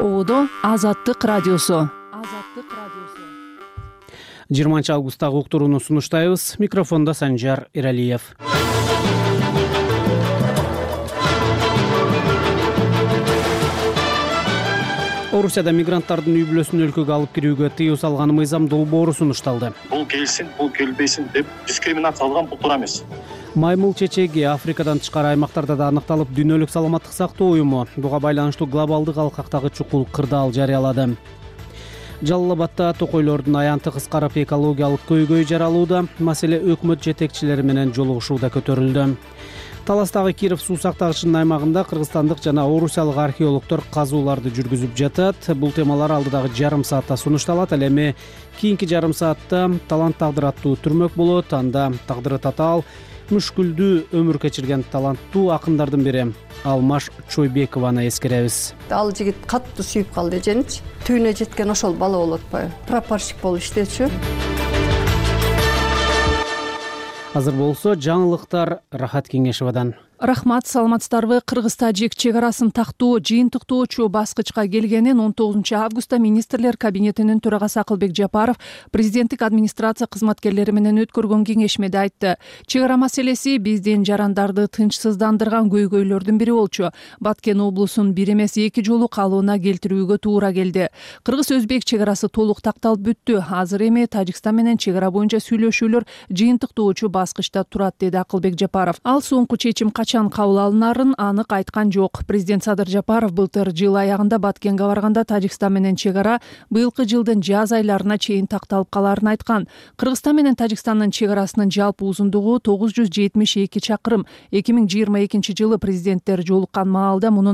Оодо Азаттык радиосу. 20 августтагы уктурууну сунуштайбыз. Микрофондо Санжар Эралиев. Орусияда мигранттардын үй бүлөсүн өлкөгө алып кирүүгө тыюу салган мыйзам долбоору сунушталды. Бул келсин, бул келбесин деп дискриминацияланган бул туура эмес. Маймыл чечеги Африкадан тышкары аймактарда да аныкталып, Дүйнөлүк саламаттык сактоо уюму буга байланыштуу глобалдык алкактагы чукул кырдаал жарыялады. Жалал Абадда токойлордун аянты кыскарып, экологиялык көйгөй жаралууда. Маселе өкмөт жетекчилери менен жолугушууда көтөрүлдү. Таластагы Киров суу сактагычынын аймагында кыргызстандык жана орусиялык археологдор казууларды жүргүзүп жатат. Бул темалар алдыдагы жарым саатта сунушталат. Ал эми кийинки жарым саатта талант тагдыр аттуу түрмөк болот. Анда тагдыры татаал, мүшкүлдүү өмүр кечирген таланттуу акындардын бири Алмаш Чойбекованы эскеребиз. Ал жигит катуу сүйүп калды эженичи. Түйүнө жеткен ошол бала болуп атпайбы? Прапорщик болуп иштечү. Азыр болсо жаңылыктар Рахат Кеңешевадан. Рахмат, саламатсыздарбы? Кыргыз-тажик чек арасын тактоо жыйынтыктоочу баскычка келгенин 19 августта министрлер кабинетинин төрагасы Акылбек Жапаров президенттик администрация кызматкерлери менен өткөргөн кеңешмеде айтты. Чек ара маселеси биздин жарандарды тынчсыздандырган көйгөйлөрдүн бири болчу. Баткен облусун бир эмес эки жолу калыбына келтирүүгө туура келди. Кыргыз-өзбек чек арасы толук такталып бүттү. Азыр эми Тажикстан менен чек ара боюнча сүйлөшүүлөр жыйынтыктоочу баскычта турат, деди Акылбек Жапаров. Ал соңку чечим качан кабыл алынарын анык айткан жок. Президент Садыр Жапаров былтыр жыл аягында Баткенге барганда Тажикстан менен чек ара быйылкы жылдын жаз айларына чейин такталып каларын айткан. Кыргызстан менен Тажикстандын чек арасынын жалпы узундугу 972 чакырым. 2022 жылы президенттер жолуккан маалда мунун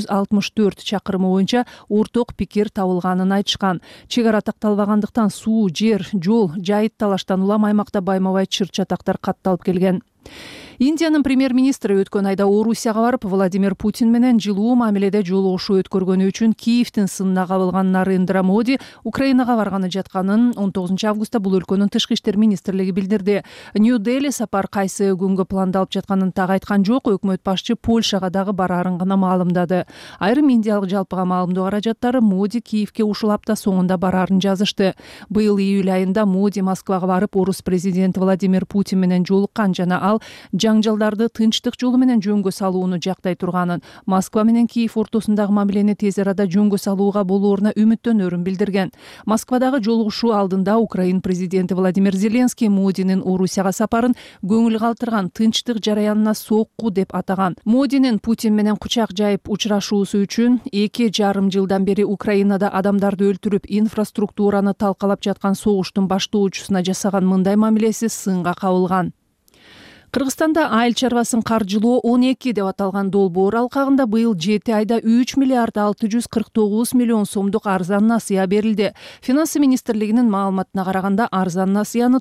664 чакырымы боюнча орток пикир табылганын айтышкан. Чек ара такталбагандыктан суу, жер, жол, жайыт талаштан улам аймакта байма-бай чыр-чатактар катталып келген. Индиянын премьер-министри өткөн айда Орусияга барып, Владимир Путин менен жылуу мамиледе жолугушуу өткөргөнү үчүн Киевдин сынына кабылган Нарендра Моди Украинага барганы жатканын 19 августта бул өлкөнүн тышкы иштер министрлиги билдирди. Нью-Дели сапар кайсы күнгө пландалып жатканын так айткан жок. Өкмөт башчы Польшага дагы барарын гана маалымдады. Айрым индиялык жалпыга маалымдоо каражаттары Моди Киевге ушул апта соңунда барарын жазышты. Быйыл июль айында Моди Москвага барып, орус президенти Владимир Путин менен жолуккан жана ал жаңжалдарды тынчтык жолу менен жөнгө салууну жактай турганын, Москва менен Киев ортосундагы мамилени тез арада жөнгө салууга болооруна үмүттөнөрүн билдирген. Москвадагы жолугушуу алдында Украин президенти Владимир Зеленский Модинин Орусияга сапарын көңүл калтырган тынчтык жараянына сокку деп атаган. Модинин Путин менен кучак жайып учурашуусу үчүн 2,5 жылдан бери Украинада адамдарды өлтүрүп, инфраструктураны талкалап жаткан согуштун баштоочусуна жасаган мындай мамилеси сынга кабылган. Кыргызстанда айыл чарбасын каржылоо 12 деп аталган долбоор алкагында быйыл 7 айда 3 миллиард 649 миллион сомдук арзан насыя берилди. Финансы министрлигинин маалыматына караганда арзан насыяны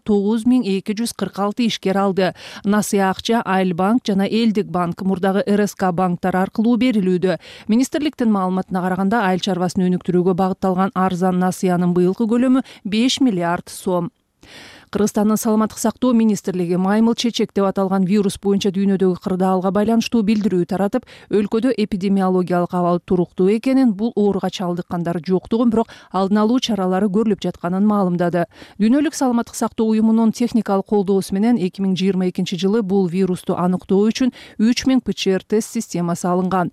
9246 ишкер алды. Насыя акча Айыл банк жана Элдик банк, мурдагы РСК банктар аркылуу берилүүдө. Министрликтин маалыматына караганда айыл чарбасын өнүктүрүүгө багытталган арзан насыянын быйылкы көлөмү 5 миллиард сом. Кыргызстандын саламаттык сактоо министрлиги маймыл чечек деп аталган вирус боюнча дүйнөдөгү кырдаалга байланыштуу билдирүү таратып, өлкөдө эпидемиологиялык абал туруктуу экенин, бул ооруга чалдыккандар жоктугун, бирок алдын алуу чаралары көрүлүп жатканын маалымдады. Дүйнөлүк саламаттык сактоо уюмунун техникалык колдоосу менен 2022 жылы бул вирусту аныктоо үчүн 3000 ПЦР тест системасы алынган.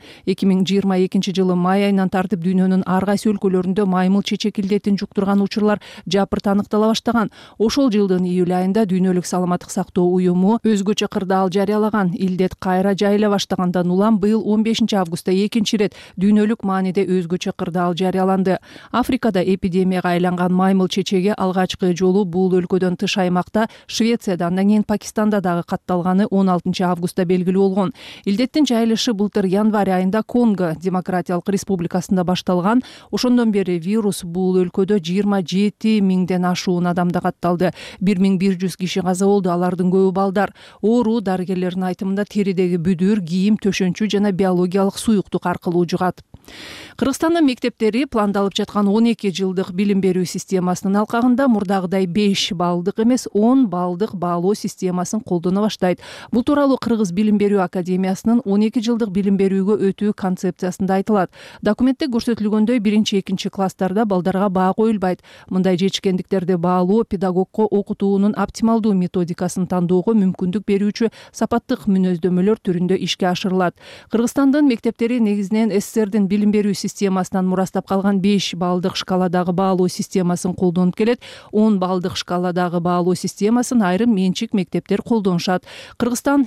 2022 жылы май айынан тартып дүйнөнүн ар кайсы өлкөлөрүндө маймыл чечек илдетин жуктурган учурлар жапырт аныктала баштаган. Ошол жылдын июль айында Дүйнөлүк саламаттык сактоо уюму өзгөчө кырдаал жарыялаган. Илдет кайра жайыла баштагандан улам быйыл 15 августта экинчи ирет дүйнөлүк мааниде өзгөчө кырдаал жарыяланды. Африкада эпидемияга айланган маймыл чечеги алгачкы жолу бул өлкөдөн тыш аймакта, Швецияда, андан кийин Пакистанда дагы катталганы 16 августта белгилүү болгон. Илдеттин жайылышы былтыр январь айында Конго Демократиялык Республикасында башталган. Ошондон бери вирус бул өлкөдө 27 миңден ашуун адамда катталды. 1100 киши каза болду, алардын көбү балдар. Оору дарыгерлердин айтымында теридеги бүдүр, кийим, төшөнчү жана биологиялык суюктук аркылуу жугат. Кыргызстандын мектептери пландалып жаткан 12 жылдык билим берүү системасынын алкагында мурдагыдай 5 баллдык эмес 10 баллдык баалоо системасын колдоно баштайт. Бул тууралуу Кыргыз билим берүү академиясынын 12 жылдык билим берүүгө өтүү концепциясында айтылат. Документте көрсөтүлгөндөй 1-2 класстарда балдарга баа коюлбайт. Мындай жетишкендиктерди баалоо педагогко окутуунун оптималдуу методикасын тандоого мүмкүндүк берүүчү сапаттык мүнөздөмөлөр түрүндө ишке ашырылат. Кыргызстандын мектептери негизинен СССРдин билим берүү системасынан мурастап калган 5 баллдык шкаладагы баалоо системасын колдонуп келет. 10 баллдык шкаладагы баалоо системасын айрым менчик мектептер колдонушат. Кыргызстан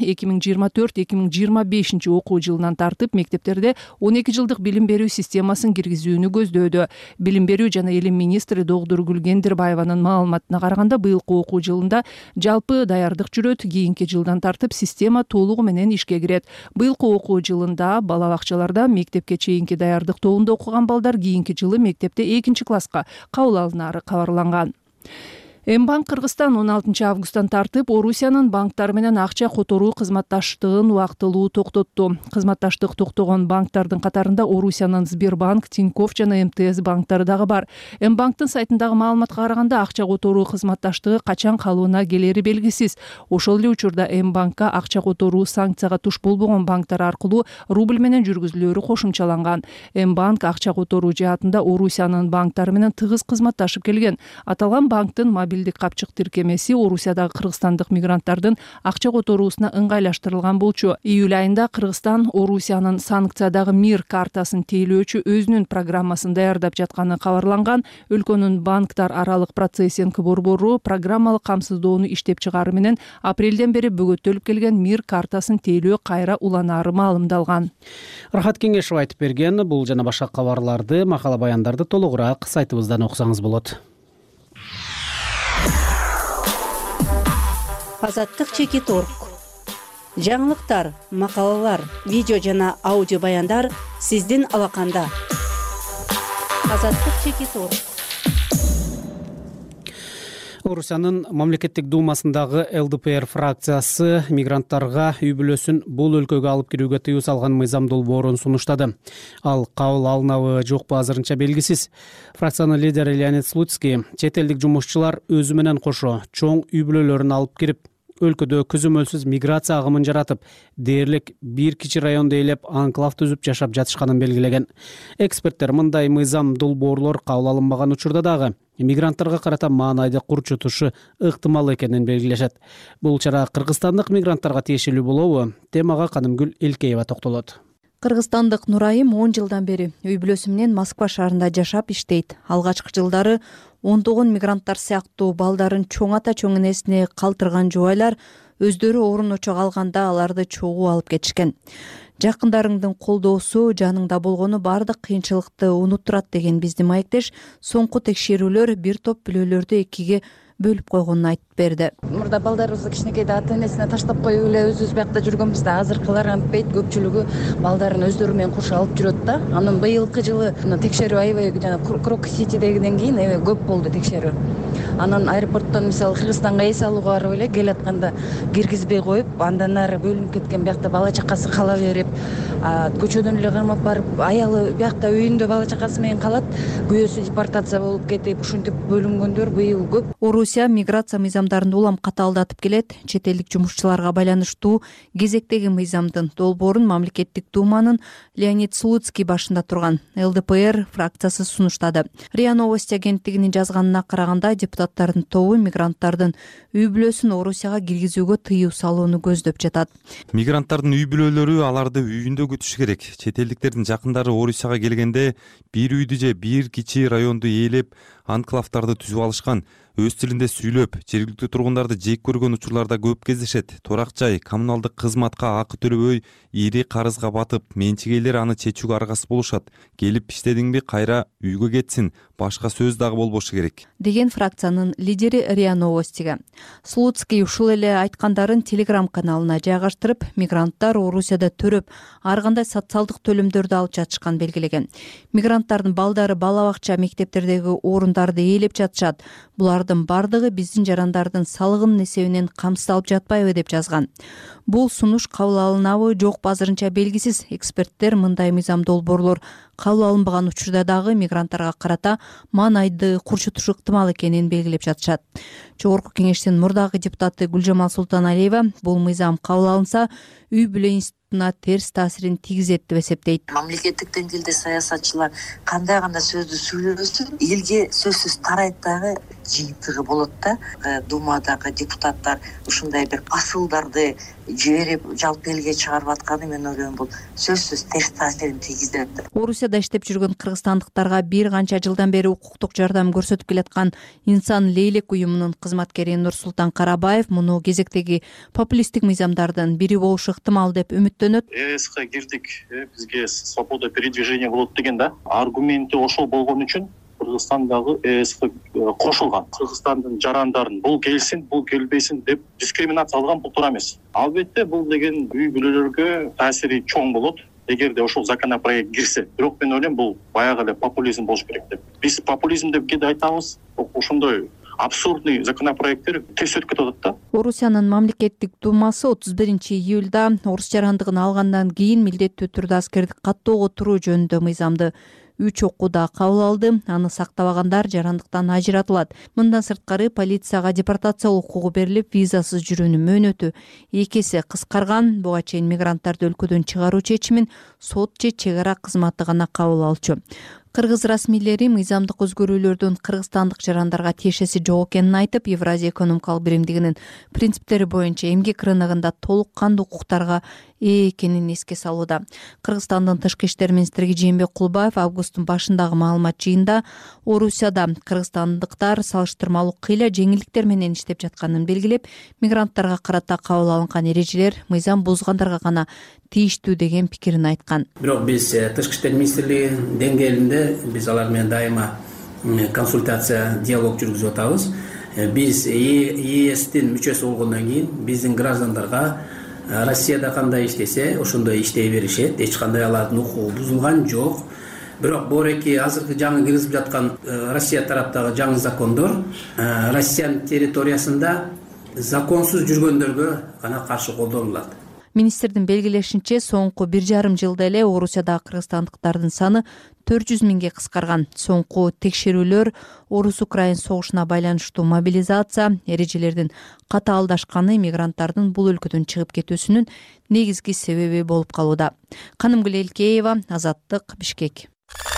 2024-2025 окуу жылынан тартып мектептерде 12 жылдык билим берүү системасын киргизүүнү көздөөдө. Билим берүү жана элим министри Догдур Гүлгендирбаеванын маалыматына караганда быйылкы окуу жылында жалпы даярдык жүрөт. Кийинки жылдан тартып система толугу менен ишке кирет. Быйылкы окуу жылында бала бакчаларда мектепке чейинки даярдык тобунда окуган балдар кийинки жылы мектепте 2 класска кабыл алынары кабарланган. Мбанк Кыргызстан 16 августтан тартып Орусиянын банктары менен акча которуу кызматташтыгын убактылуу токтотту. Кызматташтык токтогон банктардын катарында Орусиянын Сбербанк, Тинькофф жана МТС банктары дагы бар. Мбанктын сайтындагы маалыматка караганда акча которуу кызматташтыгы качан калыбына келери белгисиз. Ошол эле учурда Мбанкка акча которуу санкцияга туш болбогон банктар аркылуу рубль менен жүргүзүлөөрү кошумчаланган. Мбанк акча которуу жаатында Орусиянын банктары менен тыгыз кызматташып келген. Аталган банктын мобилдик капчык тиркемеси Орусиядагы кыргызстандык мигранттардын акча которуусуна ыңгайлаштырылган болчу. Июль айында Кыргызстан Орусиянын санкциядагы МИР картасын тейлөөчү өзүнүн программасын даярдап жатканы кабарланган. Өлкөнүн банктар аралык процессинг борбору программалык камсыздоону иштеп чыгаары менен апрелден бери бөгөттөлүп келген МИР картасын тейлөө кайра уланаары маалымдалган. Рахат Кеңешов айтып берген. Бул жана башка кабарларды, макала баяндарды толугураак сайтыбыздан окусаңыз болот. Азаттык.org. Жаңылыктар, макалалар, видео жана аудио баяндар сиздин алаканда. Азаттык.org. Орусиянын мамлекеттик думасындагы ЛДПР фракциясы мигранттарга үй бүлөсүн бул өлкөгө алып кирүүгө тыюу салган мыйзам долбоорун сунуштады. Ал кабыл алынабы жокпу азырынча белгисиз. Фракциянын лидери Леонид Слуцкий чет элдик жумушчулар өзү менен кошо чоң үй бүлөлөрүн алып кирип, өлкөдө көзөмөлсүз миграция агымын жаратып, дээрлик бир кичи районду ээлеп анклав түзүп жашап жатышканын белгилеген. Эксперттер мындай мыйзам долбоорлор кабыл алынбаган учурда дагы мигранттарга карата маанайды курчутушу ыктымал экенин белгилешет. Бул чара кыргызстандык мигранттарга тиешелүү болобу? Темага Канымгүл Элкеева токтолот. Кыргызстандык Нурайым 10 жылдан бери үй бүлөсү менен Москва шаарында жашап иштейт. Алгачкы жылдары ондогон мигранттар сыяктуу балдарын чоң ата чоң энесине калтырган жубайлар өздөрү орун очого алганда аларды чогуу алып кетишкен. Жакындарыңдын колдоосу, жаныңда болгону баардык кыйынчылыкты унуттурат деген биздин маектеш соңку текшерүүлөр бир топ бүлөлөрдү экиге бөлүп койгонун айтып берди. Мурда балдарыбызды кичинекейде ата энесине таштап коюп эле өзүбүз биякта жүргөнбүз да. Азыркылар антпейт, көпчүлүгү балдарын өздөрү менен кошо алып жүрөт да. Анан быйылкы жылы текшерүү аябай жана Крок-Ситидегиден кийин аябай көп болду текшерүү. Анан аэропорттон мисалы Кыргызстанга эс алууга барып эле келатканда киргизбей коюп, андан ары бөлүнүп кеткен биякта бала чакасы кала берип, көчөдөн эле кармап барып, аялы биякта үйүндө бала чакасы менен калат, күйөөсү депортация болуп кетип, ушинтип бөлүнгөндөр быйыл көп. Орусия миграция мыйзамдарын улам катаалдатып келет. Чет элдик жумушчуларга байланыштуу кезектеги мыйзамдын долбоорун мамлекеттик думанын Леонид Слуцкий башында турган ЛДПР фракциясы сунуштады. РИА Новости агенттигинин жазганына караганда депутаттардын тобу мигранттардын үй бүлөсүн Орусияга киргизүүгө тыюу салууну көздөп жатат. Мигранттардын үй бүлөлөрү аларды үйүндө күтүш керек. Чет элдиктердин жакындары Орусияга келгенде бир үйдү же бир кичи районду ээлеп, анклавдарды түзүп алышкан. Өз тилинде сүйлөп, жергиликтүү тургундарды жек көргөн учурларда көп кездешет. Турак жай, коммуналдык кызматка акы төлөбөй, ири карызга батып, менчигейлер аны чечүүгө аргасыз болушат. Келип иштедиңби, кайра үйгө кетсин, башка сөз дагы болбошу керек, деген фракциянын лидери РИА Новостиге. Слуцкий ушул эле айткандарын Telegram каналына жайгаштырып, мигранттар Орусияда төрөп, ар кандай социалдык төлөмдөрдү алып жатышкан белгилеген. Мигранттардын балдары бала бакча, мектептердеги орундарды ээлеп жатышат. Булар булардын бардыгы биздин жарандардын салыгынын эсебинен камсыздалып жатпайбы деп жазган. Бул сунуш кабыл алынабы жокпу азырынча белгисиз. Эксперттер мындай мыйзам долбоорлор кабыл алынбаган учурда дагы мигранттарга карата маанайды курчутушу ыктымал экенин белгилеп жатышат. Жогорку кеңештин мурдагы депутаты Гүлжамал Султаналиева бул мыйзам кабыл алынса үй бүлө институтуна терс таасирин тийгизет деп эсептейт. Мамлекеттик деңгээлде саясатчылар кандай гана сөздү сүйлөсүн, элге сөзсүз тарайт дагы жыйынтыгы болот да. Думадагы депутаттар ушундай бир асылдарды жиберип жалпы элге чыгарып атканы мен ойлойм бул сөзсүз терс таасирин тийгизет. Орусияда иштеп жүргөн кыргызстандыктарга бир канча жылдан бери укуктук жардам көрсөтүп келаткан Инсан Лейлек уюмунун кызматкери Нурсултан Карабаев муну кезектеги популисттик мыйзамдардын бири болушу ыктымал деп үмүттөнөт. ЕСК кирдик, бизге свобода передвижения болот деген да. Аргументи ошол болгон үчүн Кыргызстандагы ЕСК кошулган. Кыргызстандын жарандарын бул келсин, бул келбесин деп дискриминацияланган бул туура эмес. Албетте бул деген үй бүлөлөргө таасири чоң болот. Эгерде ошол законопроект кирсе, бирок мен ойлойм бул баягы эле популизм болуш керек деп. Биз популизм деп кээде айтабыз, ошондой абсурдный законопроекттер тез өтүп кетип атат да. Орусиянын мамлекеттик думасы 31-июлда орус жарандыгын алгандан кийин милдеттүү түрдө аскердик каттоого туруу жөнүндө мыйзамды 3 окууда кабыл алды. Аны сактабагандар жарандыктан ажыратылат. Мындан сырткары полицияга депортация укугу берилип, визасыз жүрүүнүн мөөнөтү 2 эсе кыскарган. Буга чейин мигранттарды өлкөдөн чыгаруу чечимин сот же чек ара кызматы гана кабыл алчу. Кыргыз расмийлери мыйзамдык өзгөрүүлөрдүн кыргызстандык жарандарга тиешеси жок экенин айтып, Евразия экономикалык биримдигинин принциптери боюнча эмгек рыногунда толук кандуу укуктарга ээ экенин эске салууда. Кыргызстандын тышкы иштер министри Жээнбек Кулбаев августтун башындагы маалымат жыйында Орусияда кыргызстандыктар салыштырмалуу кыйла жеңилдиктер менен иштеп жатканын белгилеп, мигранттарга карата кабыл алынган эрежелер мыйзам бузгандарга гана тийиштүү деген пикирин айткан. Бирок биз тышкы иштер министрлиги деңгээлинде биз алар менен дайыма консультация, диалог жүргүзүп атабыз. Биз ЕСтин мүчөсү болгондон кийин биздин граждандарга Россияда кандай иштесе, ошондой иштей беришет. Эч кандай алардын укугу бузулган жок. Бирок бореки азыркы жаңы киргизип жаткан Россия тараптагы жаңы закондор Россиянын территориясында законсуз жүргөндөргө гана каршы колдонулат. Министрдин белгилешинче, соңку 1,5 жылда эле Орусияда кыргызстандыктардын саны 400 миңге кыскарган. Соңку текшерүүлөр Орус-Украин согушуна байланыштуу мобилизация, эрежелердин катаалдашканы мигранттардын бул өлкөдөн чыгып кетүүсүнүн негизги себеби болуп калууда. Канымгүл Элкеева, Азаттык, Бишкек.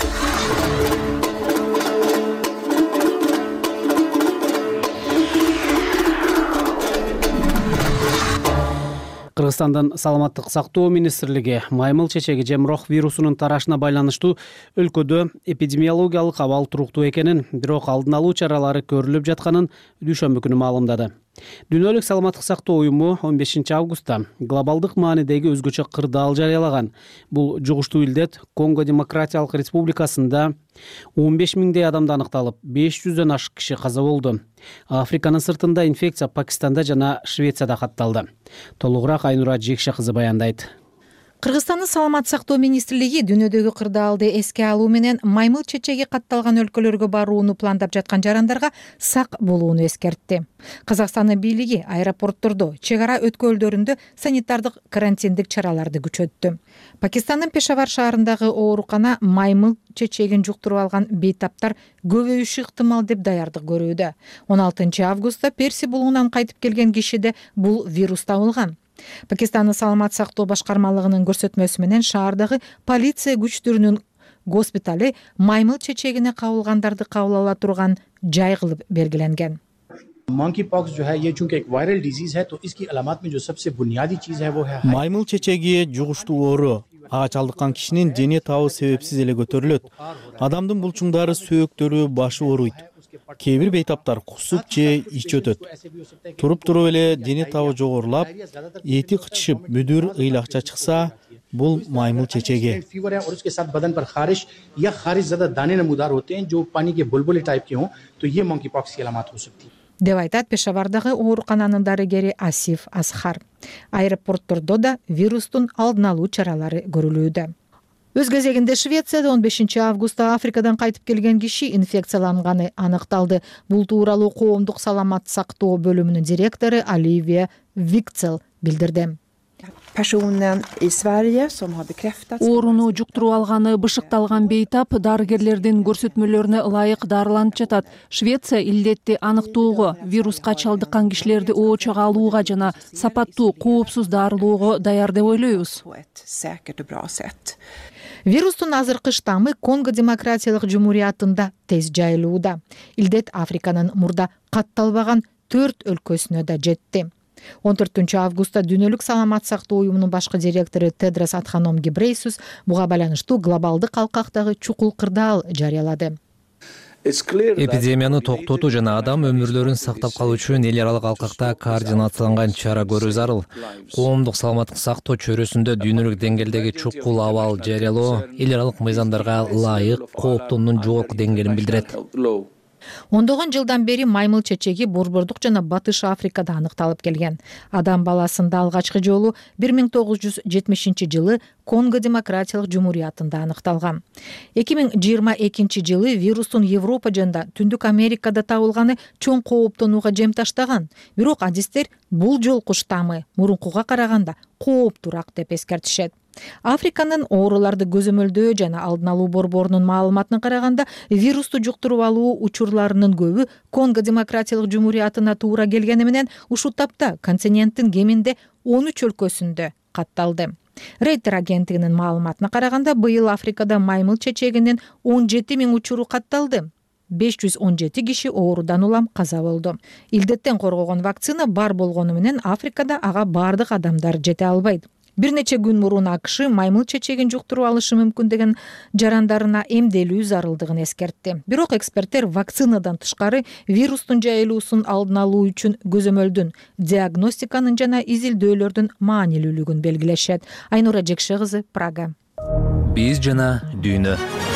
Кыргызстандын саламаттык сактоо министрлиги маймыл чечеги жемрох вирусунун тарашына байланыштуу өлкөдө эпидемиологиялык абал туруктуу экенин, бирок алдын алуу чаралары көрүлүп жатканын дүйшөмбү күнү маалымдады. Дүйнөлүк саламаттык сактоо уюму 15 августта глобалдык маанидеги өзгөчө кырдаал жарыялаган. Бул жугуштуу илдет Конго Демократиялык Республикасында 15 миңдей адамда аныкталып, 500дөн ашык киши каза болду. Африканын сыртында инфекция Пакистанда жана Швецияда катталды. Толугураак Айнура Жекше кызы баяндайт. Кыргызстандын саламаттык сактоо министрлиги дүйнөдөгү кырдаалды эске алуу менен маймыл чечеги катталган өлкөлөргө барууну пландап жаткан жарандарга сак болууну эскертти. Казакстандын бийлиги аэропорттордо, чек ара өткөлдөрүндө санитардык карантиндик чараларды күчөттү. Пакистандын Пешавар шаарындагы оорукана маймыл чечегин жуктуруп алган бейтаптар көбөйүшү ыктымал деп даярдык көрүүдө. 16 августта Перси булугунан кайтып келген кишиде бул вирус табылган. Пакистандын саламаттык сактоо башкармалыгынын көрсөтмөсү менен шаардагы полиция күчтөрүнүн госпитали маймыл чечегине кабылгандарды кабыл ала турган жай кылып белгиленген. Monkeypox जो है ये चूंकि एक वायरल डिजीज है तो इसकी अलामत में जो सबसे बुनियादी चीज है वो है маймыл чечеги жугуштуу оору. Ага чалдыккан кишинин дене табы себепсиз эле көтөрүлөт. Адамдын булчуңдары, сөөктөрү, башы ооруйт. Кээ бир бейтаптар кусуп же ич өтөт. Туруп эле дене табы жогорулап, эти кычышып, мүдүр ыйлакча чыкса, бул маймыл чечеги. फीवर है और उसके साथ बदन पर खारिश या खारिश ज्यादा दाने नमूदार होते हैं जो पानी के बुलबुले टाइप के हों तो ये monkeypox की अलामत हो सकती है. деп айтат Пешавардагы оорукананын дарыгери Асиф Асхар. Аэропорттордо да вирустун алдын алуу чаралары көрүлүүдө. Өз кезегинде Швецияда 15 августта Африкадан кайтып келген киши инфекцияланганы аныкталды. Бул тууралуу коомдук саламат сактоо бөлүмүнүн директору Оливия Викцел билдирди. Ооруну жуктуруп алганы бышыкталган бейтап дарыгерлердин көрсөтмөлөрүнө ылайык дарыланып жатат. Швеция илдетти аныктоого, вируска чалдыккан кишилерди оочага алууга жана сапаттуу, коопсуз дарылоого даяр деп ойлойбуз. Вирустун азыркы штаммы Конго демократиялык жумуриятында тез жайылууда. Илдет Африканын мурда катталбаган 4 өлкөсүнө да жетти. 14 августта Дүйнөлүк саламат сактоо уюмунун башкы директору Тедрос Адханом Гебрейсус буга байланыштуу глобалдык алкактагы чукул кырдаал жарыялады. Эпидемияны токтотуу жана адам өмүрлөрүн сактап калуу үчүн эл аралык алкакта координацияланган чара көрүү зарыл. Коомдук саламаттык сактоо чөйрөсүндө дүйнөлүк деңгээлдеги чукул абал жарыялоо эл аралык мыйзамдарга ылайык кооптуунун жогорку деңгээлин билдирет. Ондогон жылдан бери маймыл чечеги Борбордук жана Батыш Африкада аныкталып келген. Адам баласында алгачкы жолу 1970-жылы Конго демократиялык жумуриятында аныкталган. 2022 жылы вирустун Европа жана Түндүк Америкада табылганы чоң кооптонууга жем таштаган. Бирок адистер бул жолку штаммы мурункуга караганда кооптуураак деп эскертишет. Африканын ооруларды көзөмөлдөө жана алдын алуу борборунун маалыматына караганда, вирусту жуктуруп алуу учурларынын көбү Конго демократиялык жумуриятына туура келгени менен ушул тапта континенттин кеминде 13 өлкөсүндө катталды. Рейтер агенттигинин маалыматына караганда, быйыл Африкада маймыл чечегинин 17 000 учуру катталды. 517 киши оорудан улам каза болду. Илдеттен коргогон вакцина бар болгону менен Африкада ага бардык адамдар жете албайт. Бир нече күн мурун АКШ маймыл чечегин жуктуруп алышы мүмкүн деген жарандарына эмделүү зарылдыгын эскертти. Бирок эксперттер вакцинадан тышкары вирустун жайылуусун алдын алуу үчүн көзөмөлдүн, диагностиканын жана изилдөөлөрдүн маанилүүлүгүн белгилешет. Айнура Жекше кызы, Прага. Биз жана дүйнө.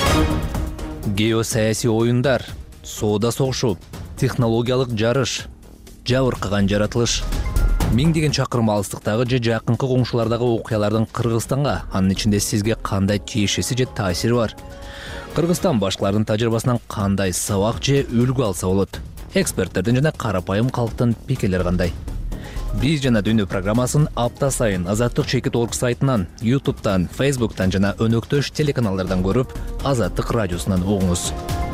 Геосаясий оюндар, соода согушу, технологиялык жарыш, жабыркаган жаратылыш. Миңдеген чакырым алыстыктагы же жакынкы коңшулардагы окуялардын Кыргызстанга, анын ичинде сизге кандай тиешеси же таасири бар? Кыргызстан башкалардын тажрыйбасынан кандай сабак же үлгү алса болот? Эксперттердин жана карапайым калктын пикирлери кандай? Биз жана дүйнө программасын апта сайын Азаттык Чекит.org сайтынан, YouTube'дан, Facebook'тан жана өнөктөш телеканалдардан көрүп, Азаттык радиосунан угуңуз.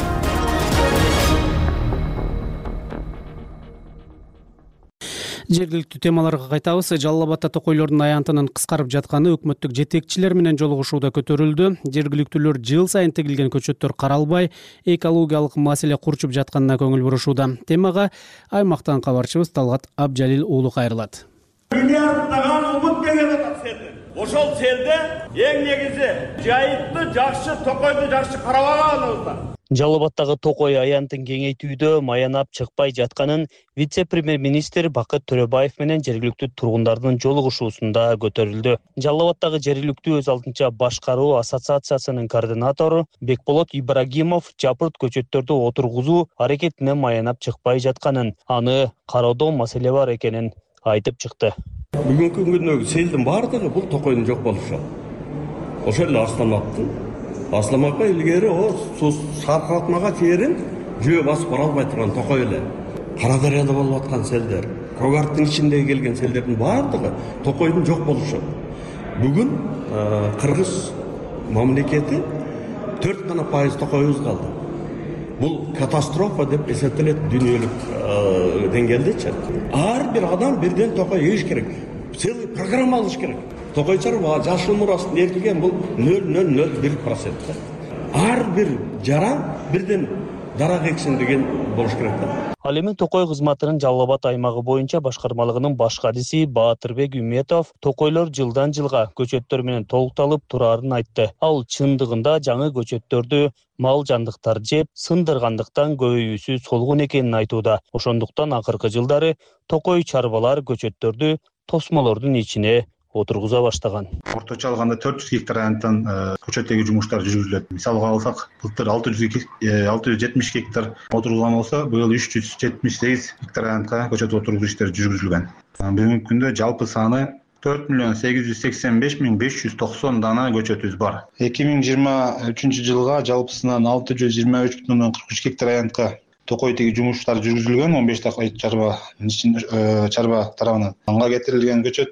Жергиликтүү темаларга кайтабыз. Жалал Абадта токойлордун аянтынын кыскарып жатканы өкмөттүк жетекчилер менен жолугушууда көтөрүлдү. Жергиликтүүлөр жыл сайын тегилген көчөттөр каралбай, экологиялык маселе курчуп жатканына көңүл бурушууда. Темага аймактан кабарчыбыз Талгат Абжалил уулу кайрылат. Миллиарддаган умут деген атат селде. Ошол селде эң негизи жайытты жакшы, токойду жакшы карабаганыбызда. Жалал Абадтагы токой аянтын кеңейтүүдө маянап чыкпай жатканын вице-премьер-министр Бакыт Төрөбаев менен жергиликтүү тургундардын жолугушуусунда көтөрүлдү. Жалал Абадтагы жергиликтүү өз алдынча башкаруу ассоциациясынын координатору Бекболот Ибрагимов жапырт көчөттөрдү отургузуу аракетине маянап чыкпай жатканын, аны кароодо маселе бар экенин айтып чыкты. Бүгүнкү күндөгү селдин бардыгы бул токойдун жок болушу. Ошол эле Асламакка илгери Саркыратмага чейин жөө басып бара албай турган токой эле. Кара Дарыяда болуп аткан селдер, Когарттын ичиндеги келген селдердин бардыгы токойдун жок болушу. Бүгүн Кыргыз мамлекети 4% токойубуз калды. Бул катастрофа деп эсептелет дүйнөлүк деңгээлдечи. Ар бир адам бирден токой еш керек. Целый программа алыш керек. Токойчар жашыл мурасын эркилген бул 0,001%. Ар бир жаран бирден дарак эксин деген болуш керек да. Ал эми токой кызматынын Жалал Абад аймагы боюнча башкармалыгынын баш кадиси Баатырбек Үметов токойлор жылдан жылга көчөттөр менен толукталып турарын айтты. Ал чындыгында жаңы көчөттөрдү мал жандыктар жеп, сындыргандыктан көбөйүүсү солгун экенин айтууда. Ошондуктан акыркы жылдары токой чарбалар көчөттөрдү тосмолордун ичине отургуза баштаган. Орточо алганда 400 гектардан көчөттөгү жумуштар жүргүзүлөт. Мисалга алсак, былтыр 670 гектар отургузган болсо, быйыл 378 гектарга көчөт отургузуу иштери жүргүзүлгөн. Бүгүнкү күндө жалпы саны 4.885.590 дана көчөтүбүз бар. 2023 жылга жалпысынан 623,43 гектар аянтка токой тиги жумуштар жүргүзүлгөн. 15 такай чарба тарабынан анга кетирилген көчөт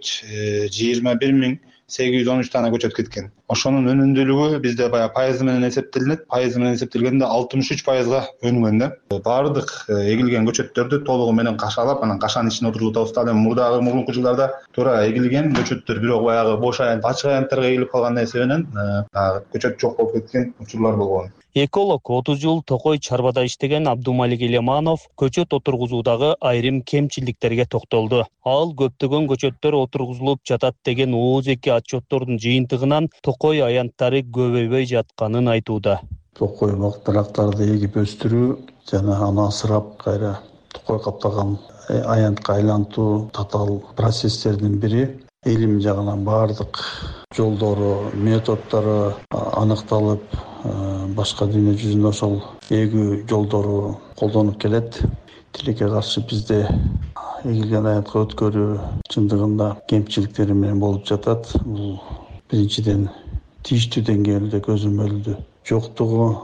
21.813 дана көчөт кеткен. Ошонун өнүмдүүлүгү бизде баягы пайызы менен эсептелинет. Пайызы менен эсептелгенде 63%га өнүгөн да. Баардык эгилген көчөттөрдү толугу менен кашалап, анан кашанын ичине отургузуп атабыз. Мурунку жылдарда туура эгилген көчөттөр бирок баягы бош аянт, ачык аянттарга эгилип калган эсебинен көчөт жок болуп кеткен учурлар болгон. Эколог 30 жыл Токой чарбада иштеген Абдумалик Элеманов көчөт отургузуудагы айрым кемчилдиктерге токтолду. Ал көптөгөн көчөттөр отургузулуп жатат деген ооз-эки отчеттордун жыйынтыгынан Токой аянттары көбөйбөй жатканын айтууда. Токой дарактарды эгип өстүрүү жана аны асырап кайра токой каптаган аянтка айлантуу татаал процесстердин бири. Элим жагынан баардык жолдору, методдору аныкталып, башка дүйнө жүзүндө ошол эгүү жолдору колдонуп келет. Тилекке каршы бизде эгилген аянтка өткөрүү чындыгында кемчиликтери менен болуп жатат. Бул биринчиден тийиштүү деңгээлде көзөмөлдү жоктугу,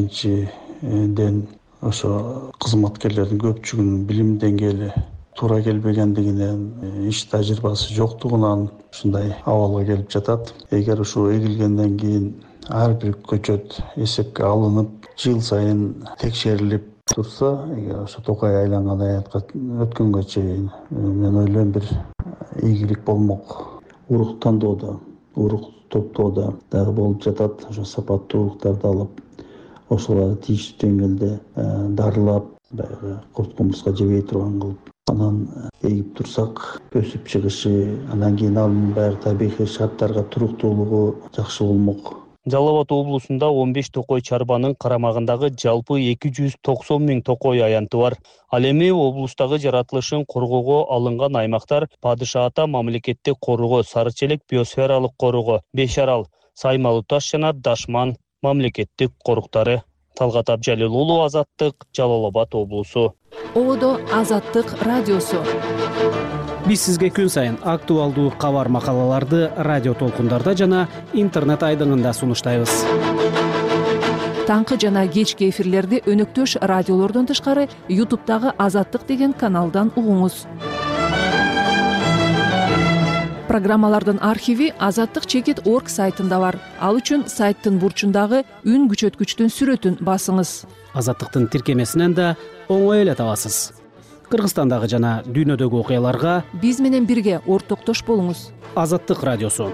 экинчиден ошо кызматкерлердин көпчүлүгүнүн билим деңгээли туура келбегендигинен, иш тажрыйбасы жоктугунан ушундай абалга келип жатат. Эгер ушул эгилгенден кийин ар бир көчөт эсепке алынып, жыл сайын текшерилип турса, эгер ошо Токой айланган аянтка өткөнгө чейин, мен ойлойм бир ийгилик болмок. Урук тандоодо, урук топтоодо дагы болуп жатат. Ошо сапаттуу уруктарды алып, ошолорду тийиштүү деңгээлде дарылап, баягы курт кумурска жебей турган кылып, анан эгип турсак, өсүп чыгышы, анан кийин анын баары табигый шарттарга туруктуулугу жакшы болмок. Жалал Абад облусунда 15 Токой чарбанын карамагындагы жалпы 290 000 Токой аянты бар. Ал эми облустагы жаратылышын коргоого алынган аймактар Падыша Ата мамлекеттик коргоо, Сары Челек биосфералык коргоо, Бешарал, Саймалуу Таш жана Дашман мамлекеттик коруктары. Талгат Абжалил уулу, Азаттык, Жалал Абад облусу. Ободо Азаттык радиосу. Биз сизге күн сайын актуалдуу кабар макалаларды радио толкундарда жана интернет айдыңында сунуштайбыз. Таңкы жана кечки эфирлерди өнөктөш радиолордон тышкары YouTube'дагы Азаттык деген каналдан угуңуз. Программалардын архиви azattik.org сайтында бар. Ал үчүн сайттын бурчундагы үн күчөткүчтүн сүрөтүн басыңыз. Азаттыктын тиркемесинен да оңой эле табасыз. Кыргызстандагы жана дүйнөдөгү окуяларга биз менен бирге ортоктош болуңуз. Азаттык радиосу.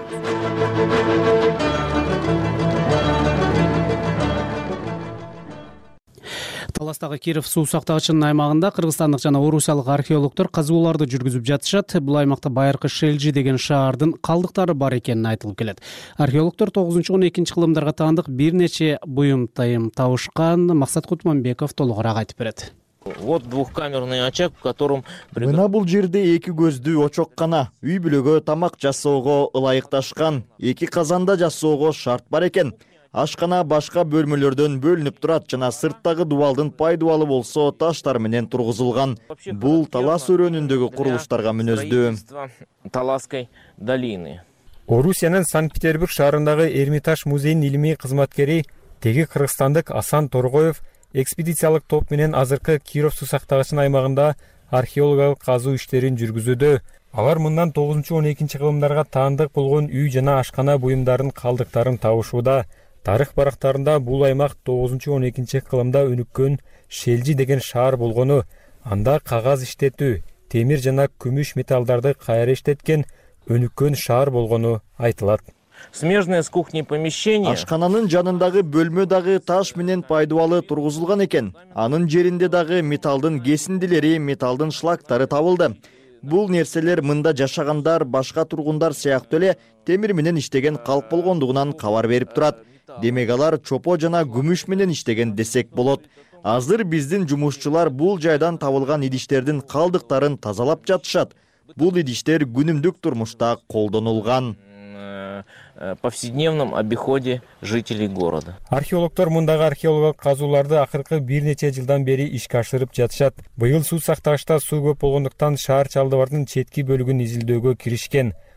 Таластагы Киров суу сактагычынын аймагында кыргызстандык жана орусиялык археологдор казууларды жүргүзүп жатышат. Бул аймакта байыркы Шелжи деген шаардын калдыктары бар экени айтылып келет. Археологдор 9-12 кылымдарга таандык бир нече буюм тайым табышкан. Максат Кутманбеков толугураак айтып берет. Вот двухкамерный очаг, в котором... Мына бул жерде эки көздүү очоккана, үй бүлөгө тамак жасоого ылайыкташкан, эки казанда жасоого шарт бар экен. Ашкана башка бөлмөлөрдөн бөлүнүп турат жана сырттагы дубалдын пайдубалы болсо таштар менен тургузулган. Бул Талас өрөөнүндөгү курулуштарга мүнөздүү. Таласской долины. Орусиянын Санкт-Петербург шаарындагы Эрмитаж музейинин илимий кызматкери теги кыргызстандык Асан Торгоев экспедициялык топ менен азыркы Киров суу сактагычынын аймагында археологиялык казуу иштерин жүргүзүүдө. Алар мындан 9-12 кылымдарга таандык болгон үй жана ашкана буюмдарын калдыктарын табышууда. Тарых барактарында бул аймак 9-12 кылымда өнүккөн Шелжи деген шаар болгону, анда кагаз иштетүү, темир жана күмүш металлдарды кайра иштеткен өнүккөн шаар болгону айтылат. Смежное с кухней помещение. Ашкананын жанындагы бөлмө дагы таш менен пайдубалы тургузулган экен. Анын жеринде дагы металлдын кесиндилери, металлдын шлактары табылды. Бул нерселер мында жашагандар, башка тургундар сыяктуу эле темир менен иштеген калк болгондугунан кабар берип турат. Демек алар чопо жана күмүш менен иштеген десек болот. Азыр биздин жумушчулар бул жайдан табылган идиштердин калдыктарын тазалап жатышат. Бул идиштер күнүмдүк турмушта колдонулган. Повседневном обиходе жителей города. Археологдор мындагы археологиялык казууларды акыркы бир нече жылдан бери ишке ашырып жатышат. Быйыл суу сактагычта суу көп болгондуктан шаар чалдыбардын четки бөлүгүн изилдөөгө киришкен.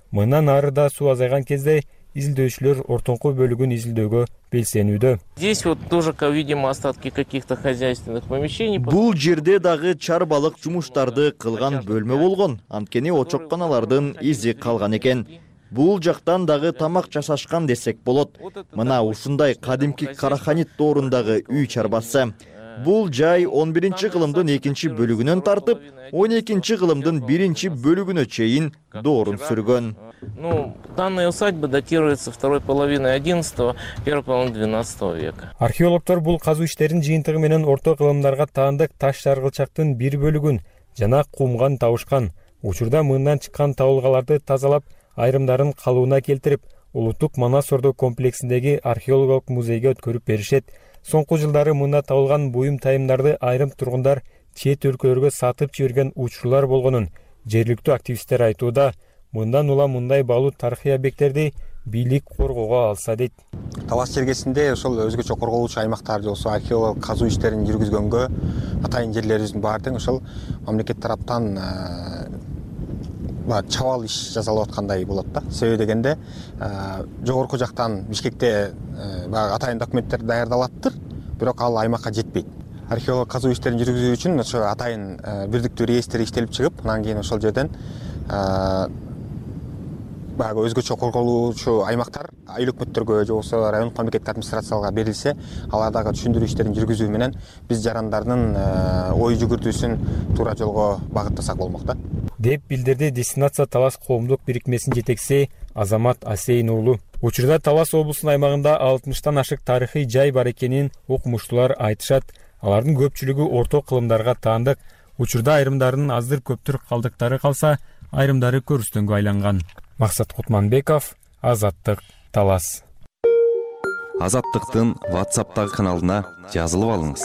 Мындан ары да суу азайган кезде изилдөөчүлөр ортоңку бөлүгүн изилдөөгө белсенүүдө. Здесь вот тоже, видимо, остатки каких-то хозяйственных помещений. Бул жерде дагы чарбалык жумуштарды кылган бөлмө болгон. Анткени очокканалардын изи калган экен. Бул жактан дагы тамак жасашкан десек болот. Мына ушундай кадимки Караханит доорундагы үй чарбасы. Бул жай 11-кылымдын 2-бөлүгүнөн тартып, 12-кылымдын 1-бөлүгүнө чейин доорун сүргөн. Данная усадьба датируется второй половиной 11-го, первой половиной 12 века. Археологдор бул казуу иштеринин жыйынтыгы менен орто кылымдарга таандык таш жаргылчактын бир бөлүгүн жана кумган табышкан. Учурда мындан чыккан табылгаларды тазалап, айрымдарын калыбына келтирип, Улуттук Манас Ордо комплексиндеги археологиялык музейге өткөрүп беришет. Соңку жылдары мында табылган буюм тайымдарды айрым тургундар чет өлкөлөргө сатып жиберген учурлар болгонун жергиликтүү активисттер айтууда. Мындан улам мындай баалуу тарыхый объекттерди бийлик коргоого алса дейт. Талас чергесинде ошол өзгөчө корголуучу аймактар же болсо археологиялык казуу иштерин жүргүзгөнгө атайын жерлерибиздин баары тең ошол мамлекет тараптан чабал иш жасалып аткандай болот да. Себеби дегенде жогорку жактан Бишкекте атайын документтер даярдалаттыр, бирок ал аймакка жетпейт. Археологиялык казуу иштерин жүргүзүү үчүн ошо атайын бирдиктүү реестр иштелип чыгып, анан кийин ошол жерден өзгөчө корголуучу аймактар айыл өкмөттөргө же болбосо райондук мамлекеттик администрацияларга берилсе, алар дагы түшүндүрүү иштерин жүргүзүү менен биз жарандардын ой жүгүртүүсүн туура жолго багыттасак болмок да, деп билдирди Дестинация Талас коомдук бирикмесинин жетекчиси Азамат Асейн уулу. Учурда Талас облусунун аймагында 60тан ашык тарыхый жай бар экенин окумуштуулар айтышат. Алардын көпчүлүгү орто кылымдарга таандык. Учурда айрымдарынын аздыр көптүр калдыктары калса, айрымдары көрүстөнгө айланган. Максат Кутманбеков, Азаттык, Талас. Азаттыктын WhatsApp'тагы каналына жазылып алыңыз.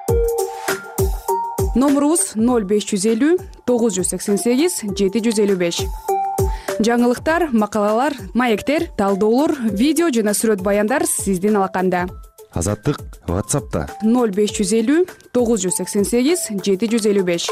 Номерубуз 0550 988 755. Жаңылыктар, макалалар, маектер, талдоолор, видео жана сүрөт баяндар сиздин алаканда. Азаттык WhatsApp'та 0550 988 755.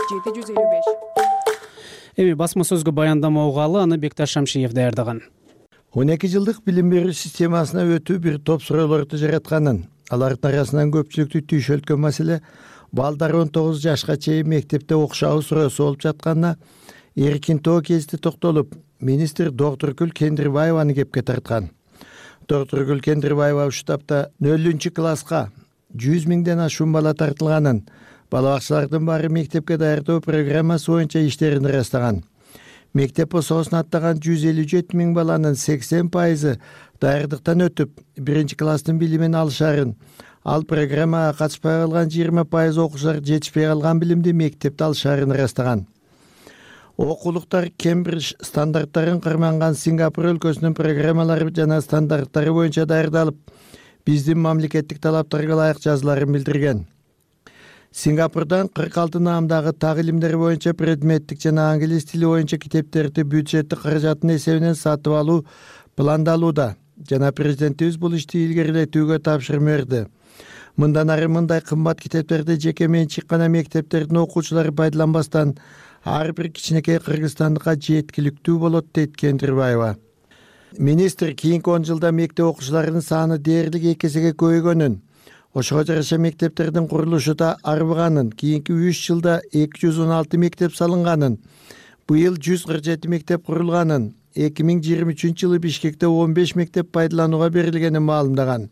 Эми басма сөзгө баяндама угалы, аны Бекташ Шамшиев даярдаган. 12 жылдык билим берүү системасына өтүү бир топ суроолорду жаратканын, алардын арасынан көпчүлүктү түйшөлткөн маселе балдар 19 жашка чейин мектепте окушабы суроосу болуп жатканына эркин тоо кезде токтолуп, министр Доктургүл Кендирбаеваны кепке тарткан. Доктургүл Кендирбаева штабта 0-класска 100 миңден ашуун бала тартылганын, бала бакчалардын баары мектепке даярдоо программасы боюнча иштерин ырастаган. Мектеп пособосун аттаган 157 миң баланын 80% даярдыктан өтүп, 1-класстын билимин алышарын, ал программага катышпай калган 20% окуучулар жетишпей калган билимди мектепте алышарын ырастаган. Окуулуктар Кембридж стандарттарын карманган Сингапур өлкөсүнүн программалары жана стандарттары боюнча даярдалып, биздин мамлекеттик талаптарга ылайык жазыларын билдирген. Сингапурдан 46 наамдагы так илимдер боюнча предметтик жана англис тили боюнча китептерди бюджеттик каражаттын эсебинен сатып алуу пландалууда жана президентибиз бул ишти илгерилетүүгө тапшырма берди. Мындан ары мындай кымбат китептерди жеке менчик гана мектептердин окуучулары пайдаланбастан ар бир кичинекей кыргызстандыкка жеткиликтүү болот, дейт Кендирбаева. Министр кийинки 10 жылда мектеп окуучуларынын саны дээрлик 2 эсеге көбөйгөнүн, ошого жараша мектептердин курулушу да арбыганын, кийинки 3 жылда 216 мектеп салынганын, быйыл 147 мектеп курулганын, 2023 жылы Бишкекте 15 мектеп пайдаланууга берилгенин маалымдаган.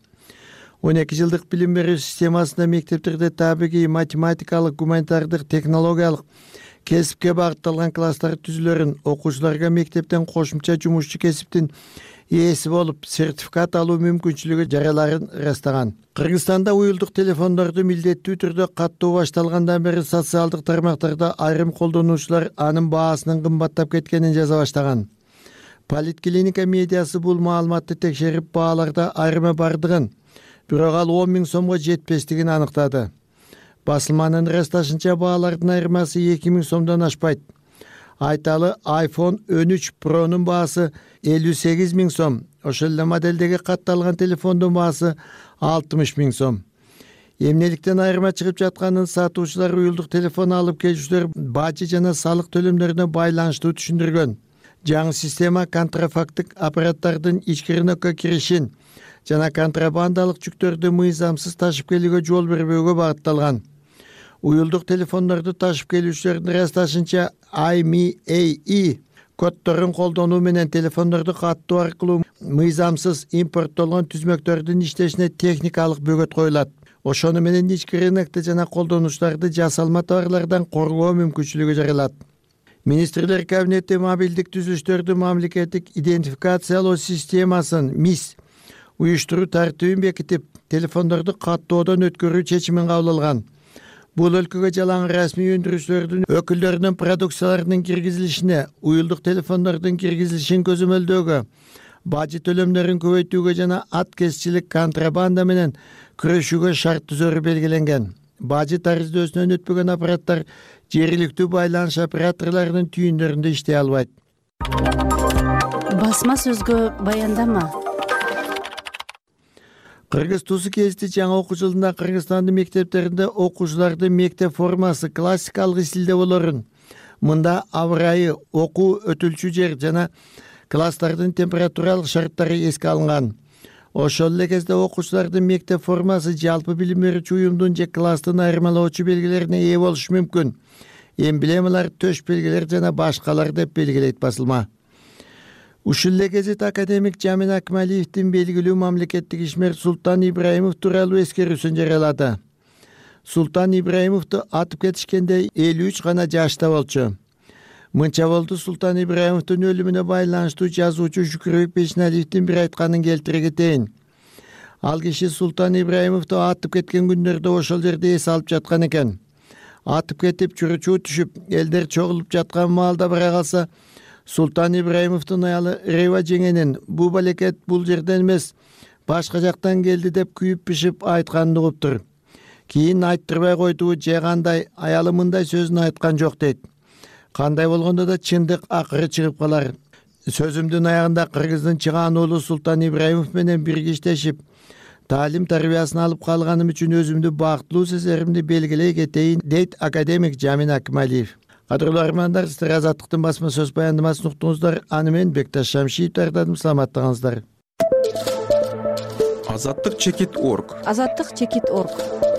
12 жылдык билим берүү системасында мектептерде табигый, математикалык, гуманитардык, технологиялык, кесипке багытталган класстар түзүлөрүн, окуучуларга мектептен кошумча жумушчу кесиптин ээси болуп, сертификат алуу мүмкүнчүлүгү жараларын ырастаган. Кыргызстанда уюлдук телефондорду милдеттүү түрдө каттоо башталгандан бери социалдык тармактарда айрым колдонуучулар анын баасынын кымбаттап кеткенин жаза баштаган. Политклиника медиасы бул маалыматты текшерип, бааларда айрыма бардыгын, бирок ал 10 миң сомго жетпестигин аныктады. Басылманын ырасташынча баалардын айырмасы 2 миң сомдон ашпайт. Айталы iPhone 13 Pro'нун баасы 58 миң сом, ошол эле моделдеги катталган телефондун баасы 60 миң сом. Эмнеликтен айырма чыгып жатканын сатуучулар уюлдук телефон алып келүүчүлөр бажы жана салык төлөмдөрүнө байланыштуу түшүндүргөн. жаңы система контрафактык аппараттардын ички рынокко киришин жана контрабандалык жүктөрдү мыйзамсыз ташып келүүгө жол бербөөгө багытталган. Уюлдук телефондорду ташып келүүчүлөрдүн ырасташынча IMEI коддорун колдонуу менен телефондорду каттоо аркылуу мыйзамсыз импорттолгон түзмөктөрдүн иштешине техникалык бөгөт коюлат. Ошону менен ички рынокту жана колдонуучуларды жасалма товарлардан коргоо мүмкүнчүлүгү жаралат. Министрлер кабинети мобилдик түзүлүштөрдүн мамлекеттик идентификациялоо системасын МИС уюштуруу тартибин бекитип, телефондорду каттоодон өткөрүү чечимин кабыл алган. Бул өлкөгө жалаң расмий өндүрүүчүлөрдүн өкүлдөрүнүн продукцияларынын киргизилишине, уюлдук телефондордун киргизилишин көзөмөлдөөгө, бажы төлөмдөрүн көбөйтүүгө жана аткезчилик контрабанда менен күрөшүүгө шарт түзөрү белгиленген. Бажы тарыздөөсүнөн өтпөгөн аппараттар жергиликтүү байланыш операторлорунун түйүндөрүндө иштей албайт. Басма сөзгө баяндама. Кыргыз Тусу Кести жаңы окуу жылында Кыргызстандын мектептеринде окуучулардын мектеп формасы классикалык стилде болорун, мында аба ырайы, окуу өтүлчү жер жана класстардын температуралык шарттары эске алынган. Ошол эле кезде окуучулардын мектеп формасы жалпы билим берүүчү уюмдун же класстын айырмалоочу белгилерине ээ болушу мүмкүн. Эмблемалар, төш белгилер жана башкалар деп белгилейт басылма. Ушул эле гезит академик Жамин Акмалиевдин белгилүү мамлекеттик ишмер Султан Ибраимов тууралуу эскерүүсүн жарыялады. Султан Ибраимовду атып кетишкенде 53 гана жашта болчу. Мынча болду Султан Ибраимовдун өлүмүнө байланыштуу жазуучу Шүкүрбек Бешналиевдин бир айтканын келтире кетейин. Ал киши Султан Ибраимовду атып кеткен күндөрдө ошол жерде эс алып жаткан экен. Атып кетип, чуручуу түшүп, элдер чогулуп жаткан маалда бара калса, Султан Ибраимовдун аялы Рейва жеңенин бул балекет бул жерден эмес, башка жактан келди деп күйүп-пишип айтканын угуптур. Кийин айттырбай койду, же кандай, аялы мындай сөзүн айткан жок дейт. Кандай болгондо да чындык акыры чыгып калар. Сөзүмдүн аягында Кыргыздын чыгаан уулу Султан Ибраимов менен бирге иштешип, таалим тарбиясын алып калганым үчүн өзүмдү бактылуу сезеримди белгилей кетейин, дейт академик Жамин Акмалиев. Кадырлуу армандар, сиздер Азаттыктын басма сөз баяндамасын уктуңуздар. Аны мен Бекташ Шамшиев даярдадым. Саламаттыгыңыздар. Азаттык чекит.орг. Азаттык чекит.орг.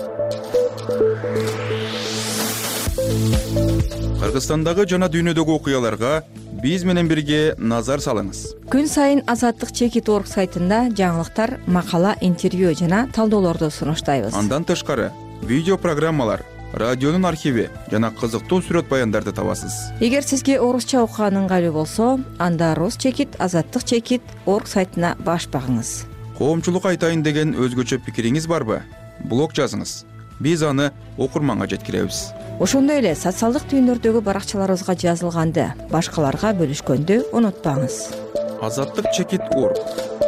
Кыргызстандагы жана дүйнөдөгү окуяларга биз менен бирге назар салыңыз. Күн сайын Азаттык чекит.орг сайтында жаңылыктар, макала, интервью жана талдоолорду сунуштайбыз. Андан тышкары видео программалар, радионун архиви жана кызыктуу сүрөт баяндарды табасыз. Эгер сизге орусча окуган ыңгайлуу болсо, анда Рус чекит, Азаттык чекит.орг сайтына баш багыңыз. Коомчулук айтайын деген өзгөчө пикириңиз барбы? Блог жазыңыз. Биз аны окурманга жеткиребиз. Ошондой эле социалдык түйүндөрдөгү баракчаларыбызга жазылганды башкаларга бөлүшкөндү унутпаңыз. Азаттык чекит.орг.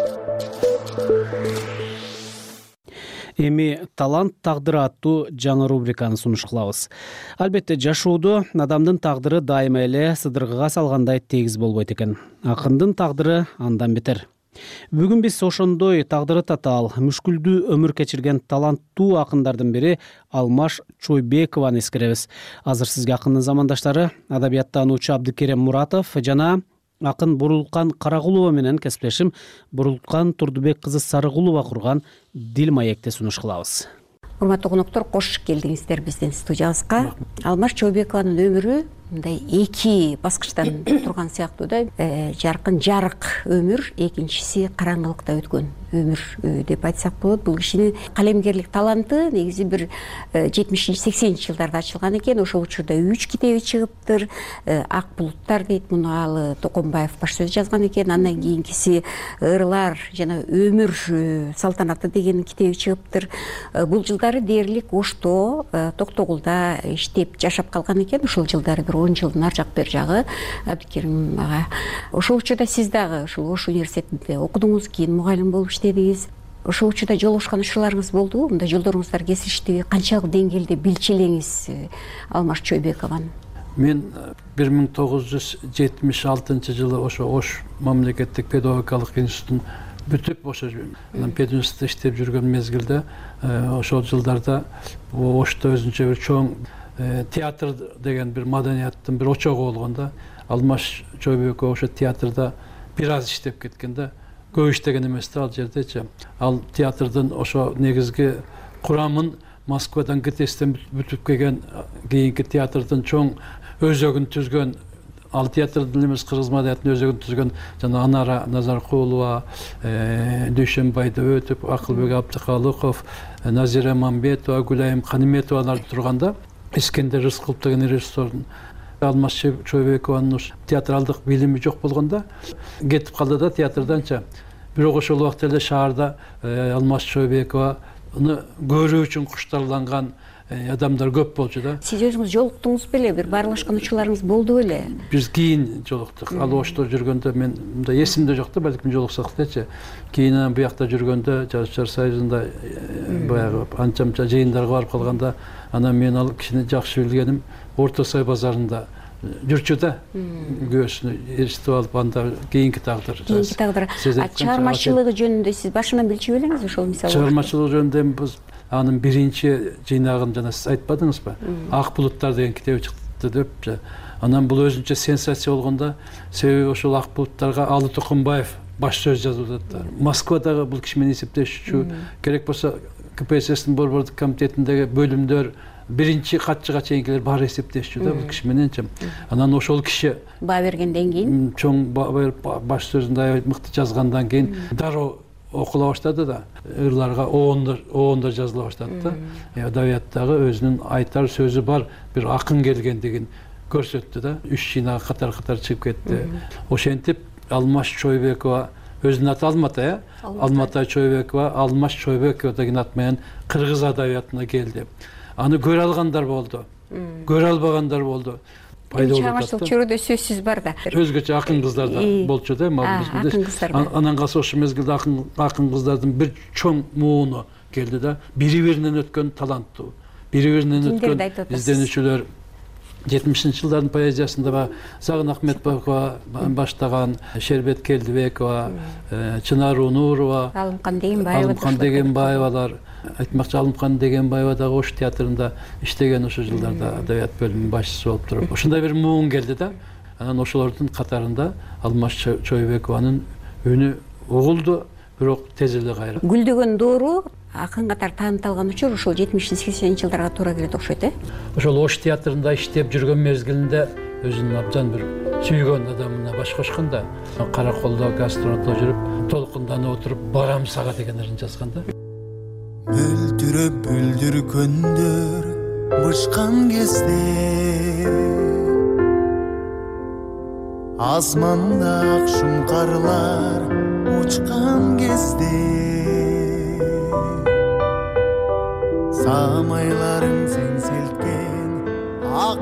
Эми талант тагдыры аттуу жаңы рубриканы сунуш кылабыз. Албетте жашоодо адамдын тагдыры дайыма эле сыдыргыга салгандай тегиз болбойт экен. Акындын тагдыры андан бетер. Бүгүн биз ошондой тагдыры татаал, мүшкүлдүү өмүр кечирген таланттуу акындардын бири Алмаш Чойбекованы эскеребиз. Азыр сизге акындын замандаштары адабияттануучу Абдыкерем Муратов жана акын Бурулкан Карагулова менен кесиптешим Бурулкан Турдубек кызы Сарыгулова курган Дил маекти сунуш кылабыз. Урматтуу коноктор, кош келдиңиздер биздин студиябызга. Алмаш Чойбекованын өмүрү мындай эки баскычтан турган сыяктуу да, жаркын жарык өмүр, экинчиси караңгылыкта өткөн өмүр деп айтсак болот. Бул кишинин калемгерлик таланты негизи бир 70-80 жылдарда ачылган экен. Ошол учурда 3 китеби чыгыптыр. Ак булуттар дейт, муну ал Токомбаев баш сөз жазган экен. Андан кийинкиси Ырлар жана өмүр салтанаты деген китеби чыгыптыр. Бул жылдары дээрлик Ошто, Токтогулда иштеп жашап калган экен. Ошол жылдары 10 жылдын ар жак бер жагы Абдыкерим ага. Ошол учурда сиз дагы ушул Ош университетинде окудуңуз, кийин мугалим болуп иштедиңиз. Ошол учурда жолугушкан учурларыңыз болдубу? Мындай жолдоруңуздар кесиштиги канчалык деңгээлде билчилеңиз Алмаш Чойбекованы? Мен 1976 жылы ошо Ош мамлекеттик педагогикалык институтун бүтүп ошо пединститутта иштеп жүргөн мезгилде ошол жылдарда Ошто өзүнчө бир чоң театр деген бир маданияттын бир очогу болгон да. Алмаш Чойбекова ошо театрда бир аз иштеп кеткен да, көп иштеген эмес да ал жердечи. Ал театрдын ошо негизги курамын Москвадан ГТСтен бүтүп келген кийинки театрдын чоң өзөгүн түзгөн, ал театрдын эмес кыргыз маданиятынын өзөгүн түзгөн жана Анара Назаркулова, Дүйшөнбай Дөбөтов, Акылбек Абдыкалыков, Назира Мамбетова, Гүлайым Каниметовалар турганда, Искендер Рыскулов деген режиссердун Алмаш Чойбекованын театралдык билими жок болгондо кетип калды да театрданча. Бирок ошол убакта эле шаарда Алмаш Чойбекованы көрүү үчүн куштарланган адамдар көп болчу да. Сиз өзүңүз жолуктуңуз беле, бир баарлашкан учурларыңыз болду беле? Биз кийин жолуктук. Ал Ошто жүргөндө мен мындай эсимде жок да, балким жолуксак дечи. Кийин буякта жүргөндө Жазушчар союзунда баягы анча-мынча жыйындарга барып калганда, анан мен ал кишини жакшы билгеним Орто Сай базарында жүрчү да. Күйөөсүнү эстип алып, анда кийинки тагдыр. Кийинки тагдыр. Чыгармачылыгы жөнүндө сиз башынан билчү белеңиз ошол мисалы? Чыгармачылыгы жөнүндө биз анын биринчи жыйнагын жана сиз айтпадыңызбы? Ак булуттар деген китеби чыкты деп. Анан бул өзүнчө сенсация болгондо, себеби ошол Ак булуттарга Алы Токонбаев баш сөз жазып атат. Москвадагы бул киши менен эсептешүүчү керек болсо КПССтин борбордук комитетиндеги бөлүмдөр биринчи катчыга чейинкилер баары эсептешчү да бул киши мененчи. Анан ошол киши баа бергенден кийин, чоң баш сөзүндө аябай мыкты жазгандан кийин дароо окула баштады да. Ырларга оондор жазыла баштады да. Адабияттагы өзүнүн айтар сөзү бар бир акын келгендигин көрсөттү да. 3 жыйнага катар чыгып кетти. Ошентип Алмаш Чойбекова өзүнүн аты Алматай, Алматай Чойбекова, Алмаш Чойбекова деген ат менен кыргыз адабиятына келди. Аны көрө алгандар болду, көрө албагандар болду. Чыгармачылык чөйрөдө сөзсүз бар да. Өзгөчө акын кыздар да болчу да, анан калса ошол мезгилде акын кыздардын бир чоң мууну келди да. Бири-биринен өткөн таланттуу, бири-биринен өткөн изденүүчүлөр. 70-жылдардын поэзиясында Сагын Ахметбекова баштаган, Шербет Келдибекова, Чынар Унурова, Алымкан Дегенбаевалар, айтмакчы Алымкан Дегенбаева дагы Ош театрында иштеген ошол жылдарда адабият бөлүмүнүн башчысы болуп туруп. Ошондой бир муун келди да. Анан ошолордун катарында Алмаш Чойбекованын үнү угулду, бирок тез эле кайра. Гүлдөгөн доору акын катар таанытылган учур ошол 70-80 жылдарга туура келет окшойт, Ошол Ош театрында иштеп жүргөн мезгилинде өзүнүн абдан бир сүйгөн адамына баш кошкон да. Караколдо гастролдо жүрүп, толкунданып отуруп, барам сага дегендерин жазган да. Мөлдүрөп бүлдүр көндөр бышкан кезде, асманда ак шумкарлар учкан кезде, самайларың сен селткен ак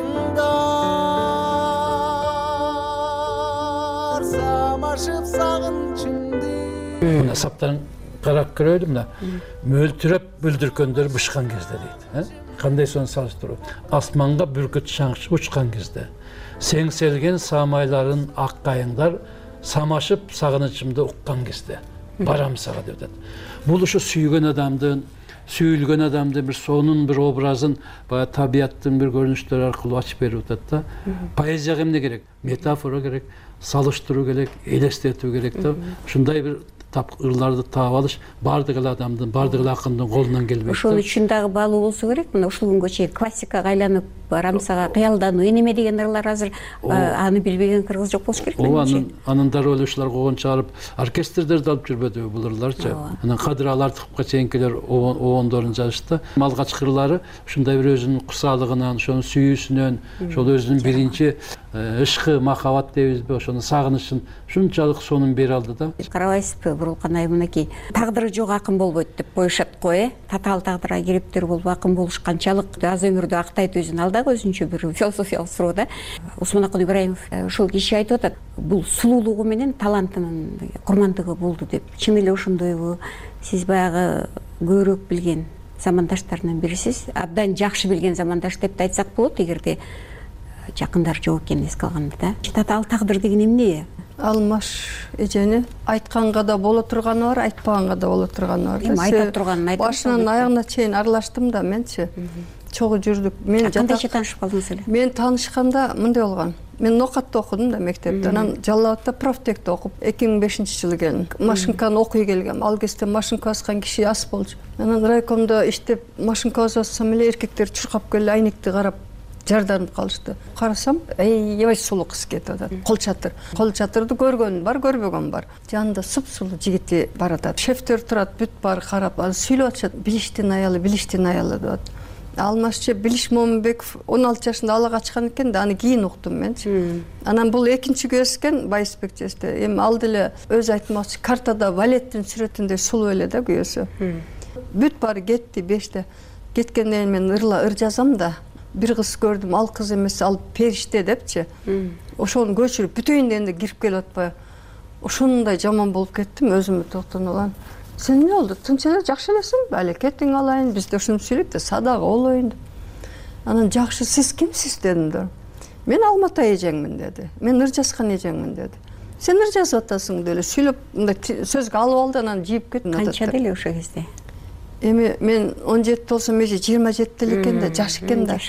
кайыңдар, самашып сагынчыңды. Мына саптарын карап көрөлү, мына мөлтүрөп бүлдүркөндөр бышкан кезде дейт. Кандай сону салыштыруу? Асманга бүркүт шаңчы учкан кезде, сеңселген самайларын ак кайыңдар, самашып сагынычымды уккан кезде, барам сага деп атат. Бул ушу сүйгөн адамдын, сүйүлгөн адамдын бир сонун бир образын баягы табияттын бир көрүнүштөрү аркылуу ачып берип атат да. Поэзияга эмне керек? Метафора керек, салыштыруу керек, элестетүү керек да. Ушундай бир ырларды таап алыш баардык эле адамдын, баардык эле акындын колунан келбейт. Ошол үчүн дагы баалуу болсо керек. Мына ушул күнгө чейин классикага айланып, барам сага, кыялдануу, энеме деген ырлар азыр аны билбеген кыргыз жок болуш керек. Анын дароо эле ушулар когон чыгарып, оркестрдерди алып жүрбөдүбү бул ырларчы. Анан Кадыр Алартыповго чейинкилер оондорун жазышты. Алгачкы ырлары ушундай бир өзүнүн кусалыгынан, ошонун сүйүүсүнөн, ошол өзүнүн биринчи ышкы, махаббат дейбизби, ошонун сагынычын ушунчалык сонун бере алды да. Карабайсызбы, Бурулкан айым, мынакей тагдыры жок акын болбойт деп коюшат го, татаал тагдырга кириптир болуп акын болуш канчалык аз өмүрдү актайт өзүн, ал дагы өзүнчө бир философиялык суроо да. Усманакын Ибраимов ушул киши айтып атат, бул сулуулугу менен талантынын курмандыгы болду деп. Чын эле ошондойбу? Сиз баягы көбүрөөк билген замандаштарынын бирисиз, абдан жакшы билген замандаш деп да айтсак болот, эгерде жакындар жок экенин эске алганда да. Татаал тагдыр деген эмне? Алмаш эжени айтканга да боло турганы бар, айтпаганга да боло турганы бар. Эми айта турганын айтып, башынан аягына чейин аралаштым да менчи. Чогуу жүрдүк. Кандайча таанышып калдыңыз эле? Мен таанышканда мындай болгон. мен ноокатта окудум да мектепте, анан Жалал Абадта профтекте окуп 2005-жылы келдим. Машинканы окуй келгем. Ал кезде машинка баскан киши аз болчу. Анан райкомдо иштеп машинка бассам эле эркектер чуркап келип айнекти карап жарданып калышты. Карасам, аябай сулуу кыз кетип атат. Кол чатырды көргөн бар, көрбөгөн бар. Жанында супсулуу жигити бар атат. Шефтер турат, бүт бар карап, сүйлөп атышат. Билиштин аялы деп атат. Алмашчы Билиш Момунбеков 16 жашында ала качкан экен да, аны кийин уктум менчи. Анан бул экинчи көз экен Байысбек жесте. Эми ал деле өз айтмакчы, картада балеттин сүрөтүндөй сулуу эле да күйөөсү. Бүт баары кетти 5те. Кеткенден мен ыр жазам да. Бир кыз көрдүм, ал кыз эмес, ал периште депчи. Ошону көчүрүп бүтөйүн дегенде кирип келип атпайбы. Ошондой жаман болуп кеттим, өзүмө токтоно алам. Сен не болду? Тынч эле, жакшы элесиң? Бали кетиң алайын, бизде ушинтип сүйлөйт да, садак болоюн деп. Анан жакшы, сиз кимсиз дедим да. Мен Алматы эжеңмин деди. Мен ыр жазган эжеңмин деди. Сен ыр жазып атасың деле сүйлөп, мындай сөзгө алып алды, анан жийип кетти. Канча деле ошо кезде? Эми мен 17 болсом, эже 27 эле экен да, жаш экен да.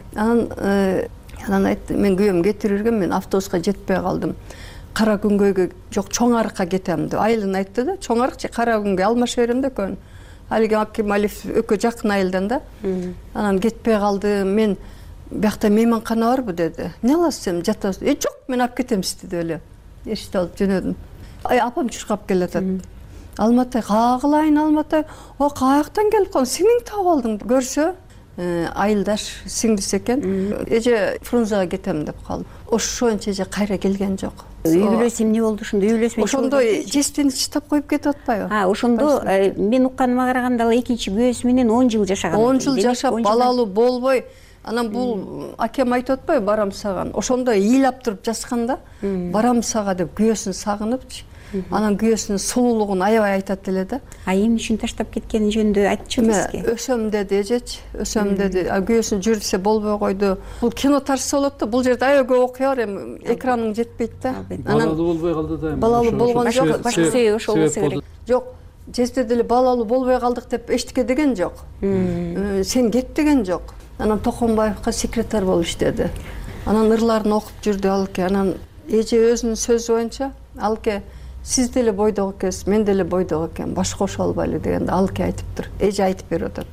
Анан айтты, мен күйөөм кетирирген, мен автобуска жетпей калдым. Кара күнгөйгө жок, чоң арыкка кетем деп. Айылын айтты да, чоң арык же кара күнгөй алмаша берем да экөөнү. Алиги Аким Алиев экөө жакын айылдан да. Анан кетпей калды. Мен биякта мейманкана барбы деди. Не аласыз сен, жатасыз? Жок, мен алып кетем сизди деп эле. Эшикти алып жөнөдүм. Апам чуркап келатат. Алматы, кагылайын Алматы. О, каяктан келип калдың? Сиңиңди таап алдың. Көрсө, айылдаш сиңдиси экен. Эже Фрунзеге кетем деп калдым. Ошончо эже кайра келген жок. Үй бүлөсү эмне болду ошондо? Үй бүлөсү менен ошондо жестени чыштап коюп кетип атпайбы? Ошондо мен укканыма караганда ал экинчи күйөөсү менен 10 жыл жашаган. 10 жыл жашап, балалуу болбой, анан бул акем айтып атпайбы, барам сага. Ошондо ыйлап туруп жазганда, барам сага деп күйөөсүн сагынып, анан күйөөсүнүн сулуулугун аябай айтат эле да. Эмне үчүн таштап кеткени жөнүндө айтчы бизге. Өсөм деди эжечи, өсөм деди. Күйөөсүн жүрсе болбой койду. Бул кино тарса болот да, бул жерде аябай көп окуя бар, эми экраның жетпейт да. Балалуу болбой калды да. Балалуу болгон жок, башка себеби ошол болсо керек. Жок, жезде деле балалуу болбой калдык деп эчтеке деген жок. Сен кет деген жок. Анан Токонбаевка секретарь болуп иштеди. Анан ырларын окуп жүрдү алке. Анан эже өзүнүн сөзү боюнча, алке сиз деле бойдок экенсиз, мен деле бойдок экем, баш кошо албайлы дегенде алке айтыптыр. Эже айтып берип атат.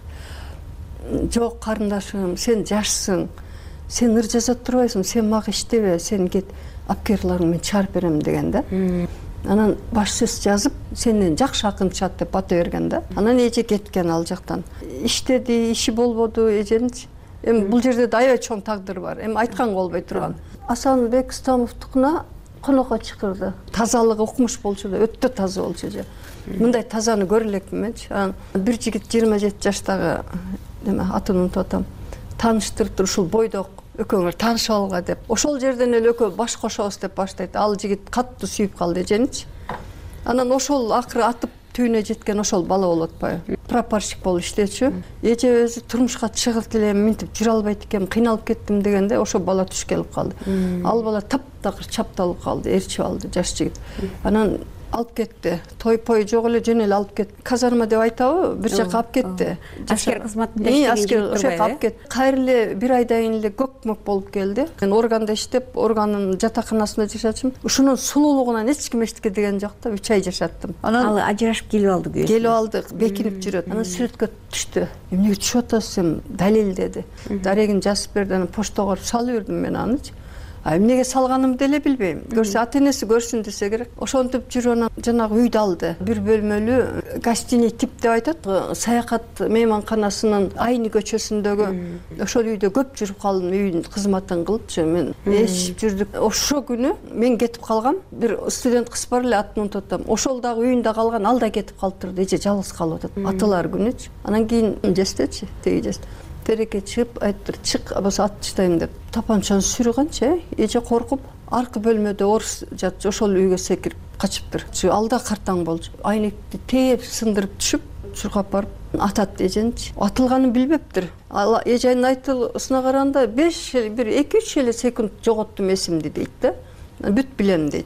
Жок карындашым, сен жашсың. Сен ыр жаза турбайсың, сен мага иштебе, сен кет, апкерларың мен чыгарып берем деген да. Анан баш сөз жазып, сенден жакшы акын чыгат деп бата берген да. Анан эже кеткен ал жактан. Иштеди, иши болбоду эженичи. Эми бул жерде да аябай чоң тагдыр бар. Эми айтканга болбой турган. Асанбек Стамовдукуна конокко чакырды. Тазалыгы укмуш болчу да, өтө таза болчу эже. Мындай тазаны көрө элекмин менчи. Бир жигит 27 жаштагы неме атын унутуп атам. Тааныштырып туруп ушул бойдок экөөңөр таанышып алга деп. Ошол жерден эле экөө баш кошобуз деп баштайт. Ал жигит катты сүйүп калды эженичи. Анан ошол акыры атып түйүнө жеткен ошол бала болуп атпайбы? Прапорщик болуп иштечү. Эже өзү турмушка чыгып элем, минтип жүрө албайт экенмин, кыйналып кеттим дегенде ошол бала түш келип калды. Ал бала таптакыр чапталып калды, ээрчип алды жаш жигит. Анан алып кетти. Той-пой жок эле жөн эле алып кетти. Казарма деп айтабы, бир жака алып кетти. Аскер кызматында иштеген аскер ошо алып кетти. Кайра эле бир айдан кийин эле көк-мөк болуп келди. Мен органда иштеп, органдын жатаканасында жашачым. Ушунун сулуулугунан эч ким эчтеке деген жок да, 3 ай жашаттым. Анан ал ажырашып келип алды күйөөсү. Келип алды, бекинип жүрөт. Анан сүрөткө түштү. Эмнеге түшүп атасыз сен? Далил деди. Дарегин жазып берди, анан поштага салып бердим мен анычы. Эмнеге салганымды деле билбейм. Көрсө ата-энеси көрсүн десе керек. Ошентип жүрүп жанагы үйдү алды. Бир бөлмөлүү гостиный тип деп айтат. Саякат мейманканасынын Айны көчөсүндөгү ошол үйдө көп жүрүп калдым. Үйдүн кызматын кылыпчы. Мен эшип жүрдүк. Ошо күнү мен кетип калгам. Бир студент кыз бар эле, атын унутуп атам. Ошол дагы үйүндө калган, ал да кетип калыптыр. Эже жалгыз калып атат. Аталар күнүчү. Анан кийин жестечи, теги жест. Тереке чыгып айттыр, чык, болсо ат таштайм деп. Тапанчаны сүйрөгөнчү, эже коркуп, аркы бөлмөдө орус жатчу, ошол үйгө секирип качыптыр. Алда картаң болчу. Айнекти тээп сындырып түшүп, чуркап барып атат эженичи. Атылганын билбептир. Ал эженин айтылысына караганда 2-3 эле секунд жоготтум эсимди дейт да. Бүт билем дейт.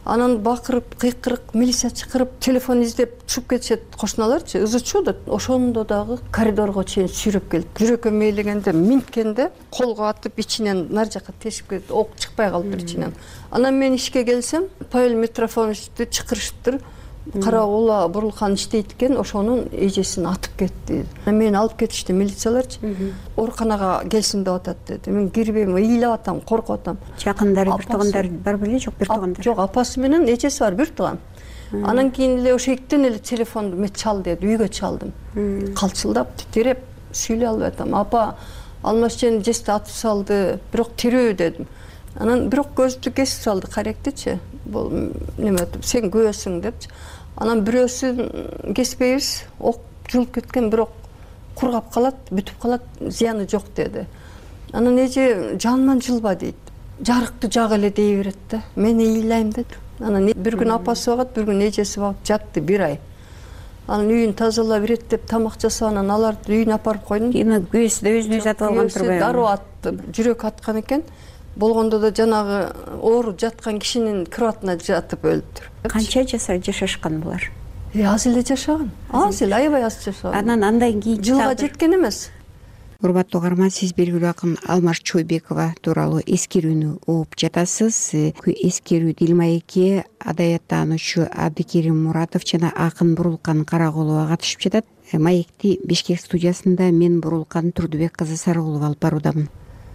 Анан бакырып кыйкырык милиция чакырып телефон издеп чыгып кетишет кошуналарчы, ызычуу да ошондо дагы коридорго чейин сүйрөп келип жүрөккө мээлегенде минткенде колго атып ичинен нар жака тешип кетип ок чыкпай калыптыр ичинен. Анан мен ишке келсем Павел Митрофановичти чакырышыптыр. Карагула бурулкан иштейт экен, ошонун эжесин атып кетти. Мени алып кетишти милицияларчы. Ооруканага келсин деп атат деди. Мен кирбейм, ыйлап атам, коркуп атам. Жакындары, бир туугандары бар беле, жок бир туугандар? Жок, апасы менен эжеси бар, бир тууган. Анан кийин эле ошондон эле телефонду мен чал деди, үйгө чалдым. Калчылдап, титиреп сүйлөй албай атам. Апа, Алмаз Жени жести атып салды, бирок тирүү дедим. Анан бирок көздү кесип салды, каректичи. Бул неме деп, сен күбөсүң депчи. Анан бирөөсүн кеспейбиз, ок жылып кеткен, бирок кургап калат, бүтүп калат, зыяны жок деди. Анан эже жанынан жылба дейт. Жарыкты жак эле дей берет да. Мен ыйлайм деди. Анан бир күн апасы багат, бир күн эжеси багып жатты 1 ай. Анан үйүн тазалап берет деп тамак жасап, анан аларды үйүнө апарып койдум. Эми күбөсү да өзүн өзү атып алган турбайбы? Дароо атты, жүрөк аткан экен. Болгондо да жанагы оору жаткан кишинин кроватына жатып өлүптүр. Канча жашашкан булар? Аз эле жашаган. Аз эле, аябай аз жашаган. Анан андан кийин жылга жеткен эмес. Урматтуу угарман, сиз белгилүү акын Алмаз Чойбекова тууралуу эскерүүнү угуп жатасыз. Эскерүүд Илмаекке адаяттануучу Абдикерим Муратов жана акын Бурулкан Карагулова катышып жатат. Маекти Бишкек студиясында мен Бурулкан Турдубек кызы Сарыгулова алып баруудамын.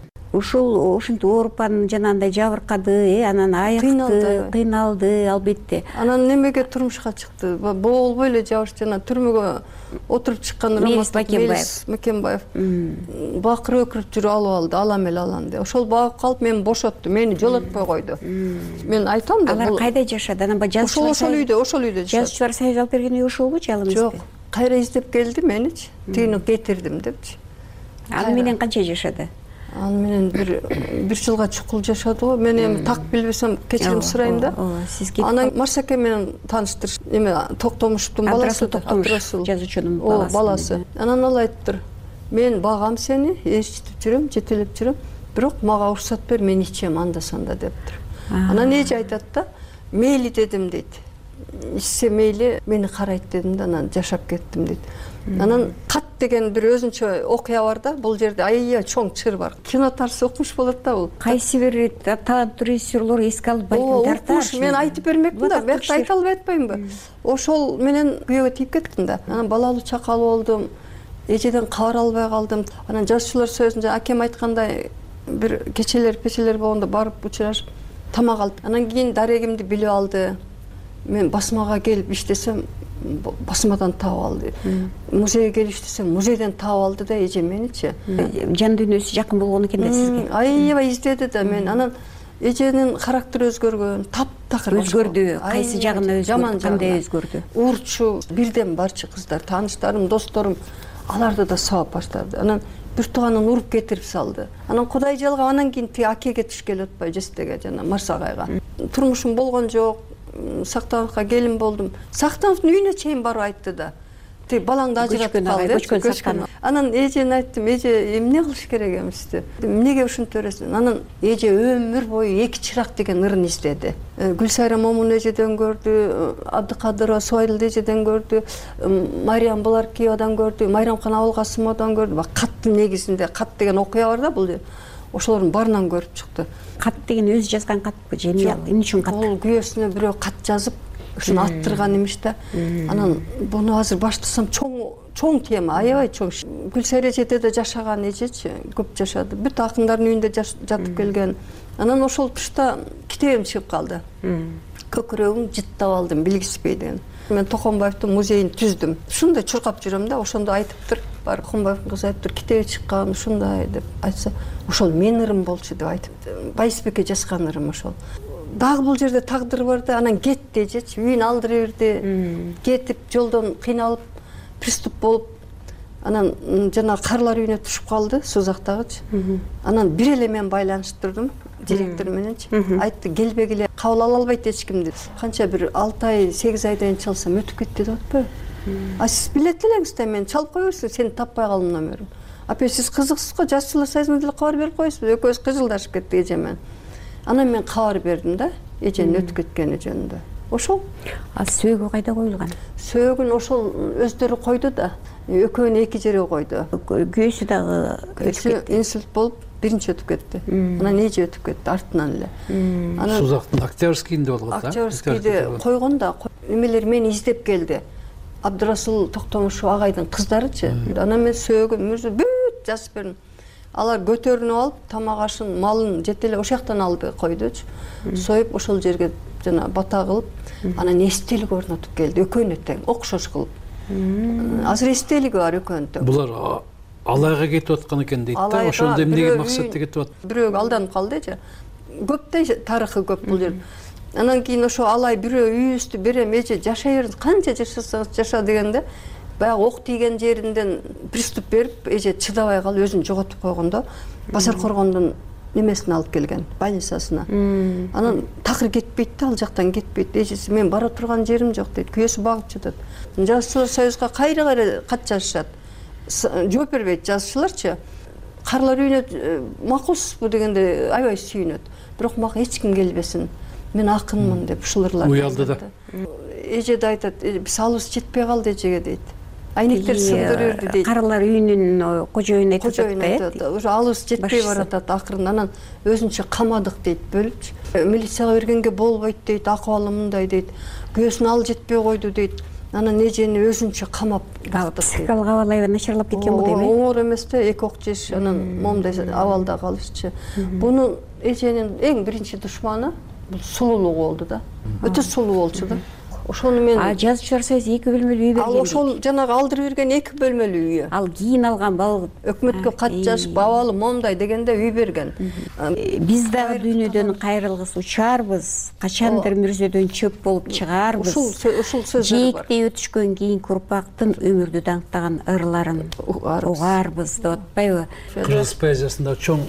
Ушинтип ооруп жанагындай жабыркады, анан айыкты, кыйналды албетте. Анан немеге турмушка чыкты? Боолбой эле жабыш жана түрмөгө отуруп чыккан Мелис Макенбаев. Бакырып өкүрүп жүрүп алып алды, алам эле алам деп. Ошол багып калып мени бошотту, мени жолотпой койду. Мен айтам да, алар кайда жашады? Анан ошол үйдө жашады. Жазуучулар союз алып берген үй ошолбу же ал эмеспи? Жок, кайра издеп келди меничи. Түйүнү кетирдим депчи. Ал менен канча жашады? Ал менен бир жылга чукул жашады го. Мен эми так билбесем кечирим сурайм да. Анан Марсаке менен тааныштыр. Эме Токтомуштун баласы, Токтомуш жазуучунун баласы. Баласы. Анан ал айттыр. Мен багам сени, ээрчитип жүрөм, жетелеп жүрөм, бирок мага уруксат бер, мен ичем анда санда дептир. Анан эже айтат да, мейли дедим дейт. Ичсе мейли, мени карайт дедим да, анан жашап кеттим дейт. Анан кат деген бир өзүнчө окуя бар да, бул жерде аябай чоң чыр бар. Кино тарсы окumuş болот да бул. Кайсы бир таланттуу режиссерлор эске алып тартар. Мен айтып бермекмин да, бирок айта албай атпаймынбы? Ошол менен күйөөгө тийип кеттим да. Анан балалуу чакалуу болдум. Эжеден кабар албай калдым. Анан жазуучулар союзунда акем айткандай бир кечелер болгондо барып учурашып тамак алдым. Анан кийин дарегимди билип алды. Мен басмага келип иштесем, басмадан таап алды. Музейге келип иштесем, музейден таап алды да эже меничи. Жан дүйнөсү жакын болгон экен да сизге. Аябай издеди да мен. Анан эженин характери өзгөргөн, таптакыр өзгөрдү. Кайсы жагына өзгөрдү? Кандай өзгөрдү? Урчу, бирден барчы кыздар, тааныштарым, досторум, аларды да сабап баштады. Анан бир тууганын уруп кетирип салды. Анан Кудай жалгап, анан кийин тиги акеге түшкеле атпай, жестеге жана Марсагайга. Турмушум болгон жок. Сактановго келин болдум. Сактановдун үйүнө чейин барып айтты да. Тиги балаңды ажыратып калды. Анан эжене айттым, эже эмне кылыш керек эмес деп. Эмнеге ушинтип бересиң? Анан эже өмүр бою эки чырак деген ырын издеди. Гүлсайра Момун эжеден көрдү, Абдыкадырова Суайдыл эжеден көрдү, Мариям Буларкиевадан көрдү, Майрамкан Абылкасымовдон көрдү. Каттын негизинде кат деген окуя бар да бул. Ошолордун барынан көрүп чыкты. Кат деген өзү жазган катпы же эмне ал? Эмне үчүн кат? Бул күйөөсүнө бирөө кат жазып, ушуну аттырган имиш да. Анан буну азыр баштасам чоң тема, аябай чоң. Гүлсайра эжеде да жашаган эжечи, көп жашады. Бүт акындардын үйүндө жатып келген. Анан ошол тушта китебим чыгып калды. Көкүрөгүм жыттап алдым, билгиспей деген. Мен Токонбаевдин музейин түздүм. Ушундай чуркап жүрөм да, ошондо айтыптыр. Бар Токонбаевдин кызы айтыптыр, китеби чыккан ушундай деп айтса, ошол мен ырым болчу деп айтыптыр. Байсбекке жазган ырым ошол. Дагы бул жерде тагдыр бар да, анан кетти эжечи, үйүн алдыра берди. Кетип жолдон кыйналып, приступ болуп, анан жана карлар үйүнө түшүп калды, Сузактагычы. Анан бир эле мен байланыштырдым директор мененчи. Айтты, келбегиле, кабыл ала албайт эч ким деп. Канча бир 6 ай, 8 айдан чалсам өтүп кетти деп атпайбы? А сиз билет элеңиз да, мен чалып кое берсиң, сени таппай калдым номерин. Апа, сиз кызыксыз го, жазуучулар союзуна деле кабар берип коесузбу? Экөөбүз кыжылдашып кеттик эже менен. Анан мен кабар бердим да. эженин өтүп кеткени жөнүндө. Ошол. А сөөгү кайда коюлган? Сөөгүн ошол өздөрү койду да, экөөнүн эки жерге койду. Күйөөсү дагы өтүп кетти. Инсульт болуп биринчи өтүп кетти. Анан эже өтүп кетти артынан эле. Сузактын Октябрьскийинде болгон да. Октябрьскийде койгон да, эмелер мени издеп келди. Абдырасул Токтомушев агайдын кыздарычы. Анан мен сөөгүм бүт жазып бердим. Алар көтөрүнүп алып, тамак ашын, малын жете эле ошол жактан алып койдучу. Союп ошол жерге жана бата кылып, анан эстелик орнотуп келди. Экөөнү тең окшош кылып. Азыр эстелиги бар экөөнүн. Булар алайга кетип аткан экен дейт да. Ошондо эмнеге максатта кетип атат? Бирөө алданып калды эже. Көптөй тарыхы көп бул жер. Анан кийин ошо алай бирөө үйүбүздү берем, эже жашай бериңиз, канча жашасаңыз жаша дегенде, баягы ок тийген жеринден приступ берип, эже чыдабай калып өзүн жоготуп койгондо, Басар Коргондун немесине алып келген, больницасына. Анан такыр кетпейт да, ал жактан кетпейт. Эжеси мен бара турган жерим жок дейт, күйөөсү багып жатат. Жазуучулар союзга кайра кат жазышат. Жооп бербейт жазуучуларчы. Карлар үйүнө макулсузбу дегенде аябай сүйүнөт. Бирок мага эч ким келбесин. Мен акынмын деп ушуларлар. Уялды да. Эже да айтат, биз алыбыз жетпей калды эжеге дейт. Айнектер сындырып берди дейт. Карлар үйүнүн кожоюну айтып атпайбы? Уже алыбыз жетпей баратат акырын. Анан өзүнчө камадык дейт, бөлүпчү. Милицияга бергенге болбойт дейт, акыбалы мындай дейт. Күйөөсүн ал жетпей койду дейт. Анан эжени өзүнчө камап бактык. Психикалык абалы аябай начарлап кеткен бул дейби? Оңор эмес да, эки ок жеш, анан момундай абалда калышчы. Бунун эженин эң биринчи душманы бул сулуулугу болду да. Өтө сулуу болчу да. Ошону мен жазуучулар союзу 2 бөлмөлүү үй берген. Ал ошол жанагы алдырып берген 2 бөлмөлүү үйү. Ал кийин алган бал өкмөткө кат жазып, абалы момундай дегенде үй берген. Биз дагы дүйнөдөн кайрылгыс учарбыз, качандыр мүрзөдөн чөп болуп чыгарбыз. Ушул сөздөр бар. Жээктей өтүшкөн кийинки урпактын өмүрдү даңктаган ырларын угарбыз деп атпайбы? Кыргыз поэзиясында чоң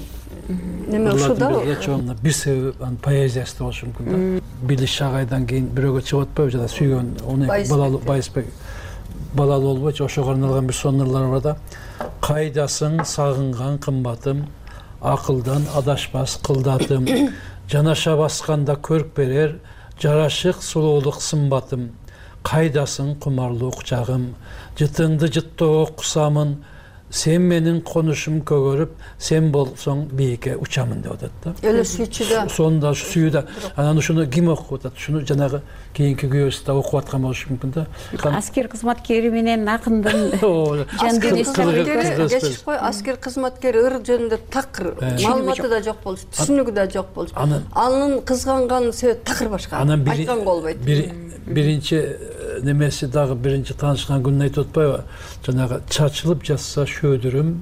неме ушуда бир себеби поэзиясы болушу мүмкүн да. Билиш агайдан кийин бирөөгө чыгып атпайбы, жана сүйгөн оны балалуу Байысбек балалуу болбойчу, ошого арналган бир сонурлар бар да. Кайдасың сагынган кымбатым, акылдан адашпас кылдатым, жанаша басканда көрк берер, жарашык сулуулук сымбатым, кайдасың кумарлуу кучагым, жытыңды жыттоо кусамын, сен менин конушум көгөрүп, сен болсоң бийикке учамын деп атат да. Эле сүйчү да. Сонда сүйдө. Анан ушуну ким окуп атат? Шуну жанагы кийинки күйөөсү да окуп аткан болушу мүмкүн да. Аскер кызматкери менен акындын жан дүнүйөсү кой, аскер кызматкери ыр жөнүндө такыр маалыматы да жок болчу, түшүнүгү да жок болчу. Анын кызганган себеби такыр башка. Айтканга болбойт. Биринчи немеси дагы биринчи таанышкан күнүн айтып атпайбы? Жанагы чачылып жатса шөөдүрүм,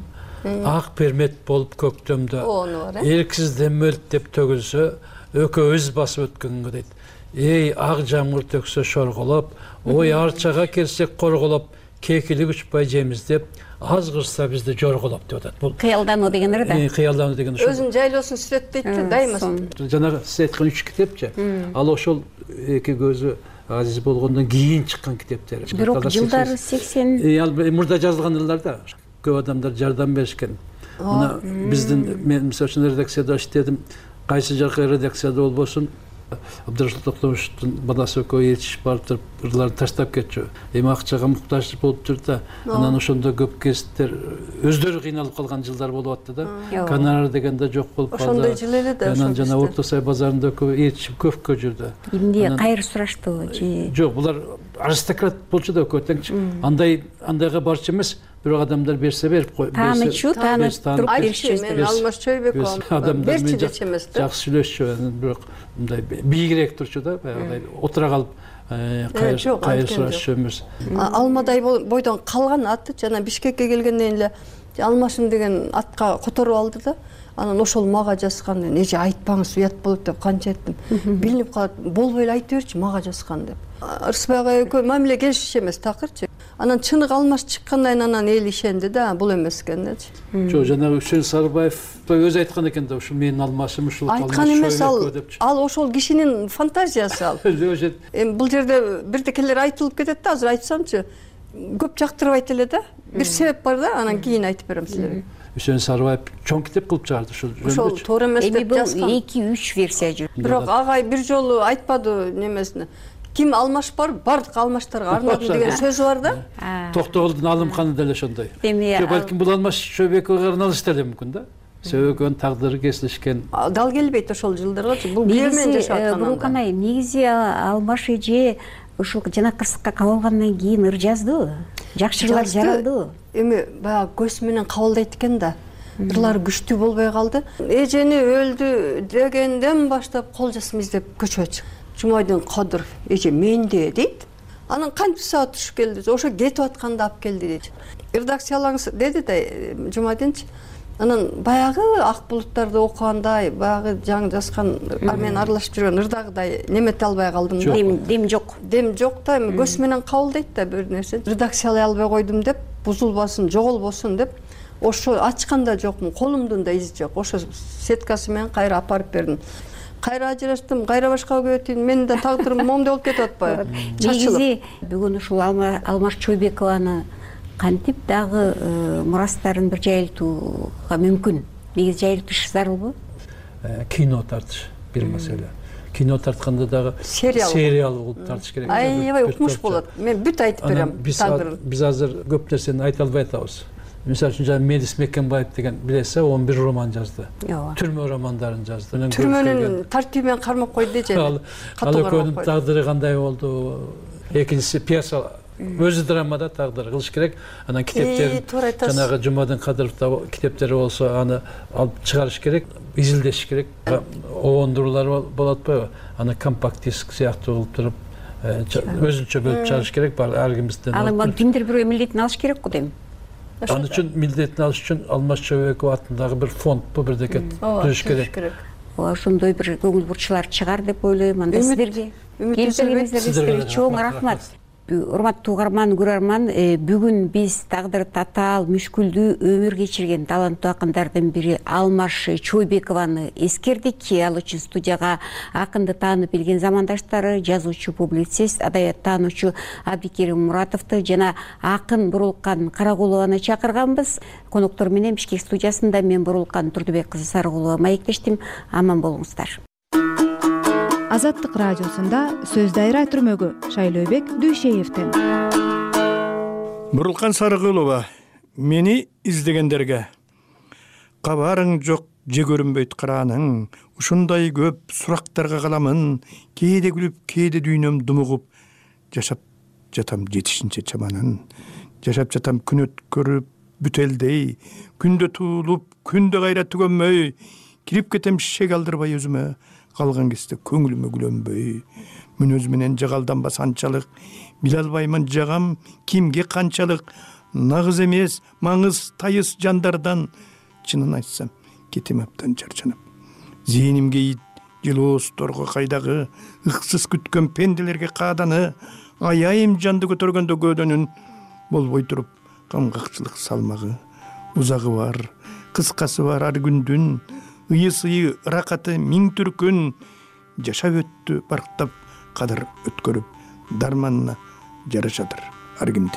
ак пермет болуп көктөмдө, эрксизден мөлттеп төгүлсө, өкөбүз басып өткөнгө дейт. Эй, ак жамгыр төксө шорголоп, ой арчага келсек корголоп, кекилик учпай жеймиз деп, аз кырса бизди жорголоп деп атат. Бул кыялдануу дегендер да. Кыялдануу деген ошол. Өзүн жайлоосун сүрөттөйт да, дайыма. Жанагы сиз айткан 3 китепчи, ал ошол эки көзү азиз болгондон кийин чыккан китептер. Бирок жылдары 80 ал мурда жазылган ылдарда көп адамдар жардам беришкен. Мына биздин мен мисалы үчүн редакцияда иштедим. Кайсы жакка редакцияда болбосун, Абдырасул Токтомушевдун баласы экөө элчиш барып туруп, ырларды таштап кетчү. Эми акчага муктаж болуп тур да. Анан ошондо көп кесиптер өздөрү кыйналып калган жылдар болуп атты да. Гонорар деген да жок болуп калды. Ошондой жыл эле да. Анан жана Орто Сай базарында элчиш көпкө жүрдү. Эмне кайыр сураштыбы же? Жок, булар аристократ болчу да экөө тең. Андайга барчу эмес. Бирок адамдар берсе берип кой. Таанычу, таанып туруп беришчү. Мен Алмаз Чойбеков берчи дечи эмес да. Жакшы сүйлөшчү, бирок мындай бийигирээк турчу да, баягыдай отура калып кайыр сурашчу эмес. Алмадай бойдон калган аты жана Бишкекке келгенден эле Алмашым деген атка которуп алды да. Анан ошол мага жазган, эже айтпаңыз, уят болот деп канча айттым. Билинип калат, болбой эле айта берчи, мага жазган деп. Ырысбай агай экөө мамиле келишиш эмес такырчы. Анан чыныгы Алмаш чыккандан кийин анан эл ишенди да, бул эмес экенчи. Жок, жанагы Үсен Сарыбаев өзү айткан экен да, ушу менин Алмашым, ушул айткан эмес, ал ошол кишинин фантазиясы ал. Эми бул жерде бирдекелер айтылып кетет да, азыр айтсамчы, көп жактырбайт эле да. Бир себеп бар да, анан кийин айтып берем силерге. Үсен Сарыбаев чоң китеп кылып чыгарды ушул ошол туура эмес деп жазган. 2-3 версия жүр. Бирок агай бир жолу айтпады немесине. Ким алмаш бар, бардык алмаштарга арнадым деген сөзү бар да. Токтогулдун алымканы деле ошондой. Балким бул алмаш Чөйбековго арналыш деле мүмкүн да. Сөөгөн тагдыры кесилишкен. Дал келбейт ошол жылдарга. Бул билемен жашап аткан. Бурулканай, негизи алмаш эже ушул жана кырсыкка кабылгандан кийин ыр жазды. Жакшырлар жаралды. Эми баягы көз менен кабылдайт экен да. Ырлар күчтүү болбой калды. Эжени өлдү дегенден баштап кол жазма издеп көчөгө чыкты. Жумайдын Кадыров эже менде дейт. Анан кантип саат түшүп келди? Ошо кетип атканда алып келди дейт. Редакциялаңыз деди да Жумайдынчы. Анан баягы ак булуттарды окугандай, баягы жаңы жазган мен аралашып жүргөн ырдагыдай немете албай калдым да. Дем жок. Дем жок да, эми көз менен кабылдайт да бир нерсе. Редакциялай албай койдум деп, бузулбасын, жоголбосун деп, ошо ачканда жокмун, колумдун да изи жок. Ошо сеткасы менен кайра апарып бердим. Кайра ажыраштым, кайра башка өтүн, менин да тагдырым момундай болуп кетип атпайбы? Негизи бүгүн ушул Алмаш Чөйбекованы кантип дагы мурастарын бир жайылтууга мүмкүн? Негизи жайылтыш зарылбы? Кино тартыш бир маселе. Кино тартканда дагы сериал болуп тартыш керек. Аябай укмуш болот. Мен бүт айтып берем. Биз азыр көп нерсени айта албай атабыз. Мисалы үчүн жана Медис Мекенбаев деген билесиз, 11 роман жазды. Түрмө романдарын жазды. Түрмөнүн тартибимен кармап койду же. Ал экөөнүн тагдыры кандай болду? Экинчиси пьеса өзү драмада тагдыр кылыш керек. Анан китептерин жанагы Жумадын Кадыровдо китептери болсо аны алып чыгарыш керек, изилдеш керек. Оондуруулар болот атпайбы? Аны компакт диск сыяктуу кылып туруп өзүнчө бөлүп чыгарыш керек. Бар ар кимибизден. Ал кимдир бирөө милдетин алыш керек го дейм. Аны үчүн милдетин алыш үчүн Алмаш Чөйбеков атындагы бир фонд бирдеке түзүш керек. Ошондой бир көңүл бурчулар чыгар деп ойлойм. Анда сиздерге келип чоң рахмат. Урматтуу угарман, көрөрман, бүгүн биз тагдыры татаал, мүшкүлдүү өмүр кечирген таланттуу акындардын бири Алмаш Чөйбекованы эскердик. Ал үчүн студияга акынды таанып билген замандаштары, жазуучу, публицист, адабият таануучу Абдикерим Муратовду жана акын Бурулкан Карагулованы чакырганбыз. Коноктор менен Бишкек студиясында мен Бурулкан Турдубек кызы Сарыгулова маектештим. Аман болуңуздар. Азаттык радиосунда сөз дайра түрмөгү Шайлообек Дүйшеевден. Бурулкан Сарыгулова, мени издегендерге кабарың жок, же көрүнбөйт карааның, ушундай көп сурактарга каламын, кээде күлүп, кээде дүйнөм думугуп, жашап жатам жетишинче чаманын, жашап жатам күн өткөрүп бүтелдей, күндө туулуп, күндө кайра түгөнмөй, кирип кетем шек алдырбай өзүмө, калган кезде көңүлүмө күлөнбөй, мүнөз менен жагалданбас анчалык, биле албаймын жагам кимге канчалык, нагыз эмес, маңыз тайыс жандардан, чынын айтсам, кетем аптан чарчанып. Зээнимге ит, жылоосторго кайдагы, ыксыз күткөн пенделерге кааданы, аяйым жанды көтөргөндө көөдөнүн, болбой туруп, камгакчылык салмагы, узагы бар, кыскасы бар ар күндүн, ыйы-сыйы ыракаты миң түркүн, жашап өттү барктап кадыр өткөрүп, дарманына жарашадыр ар кимди.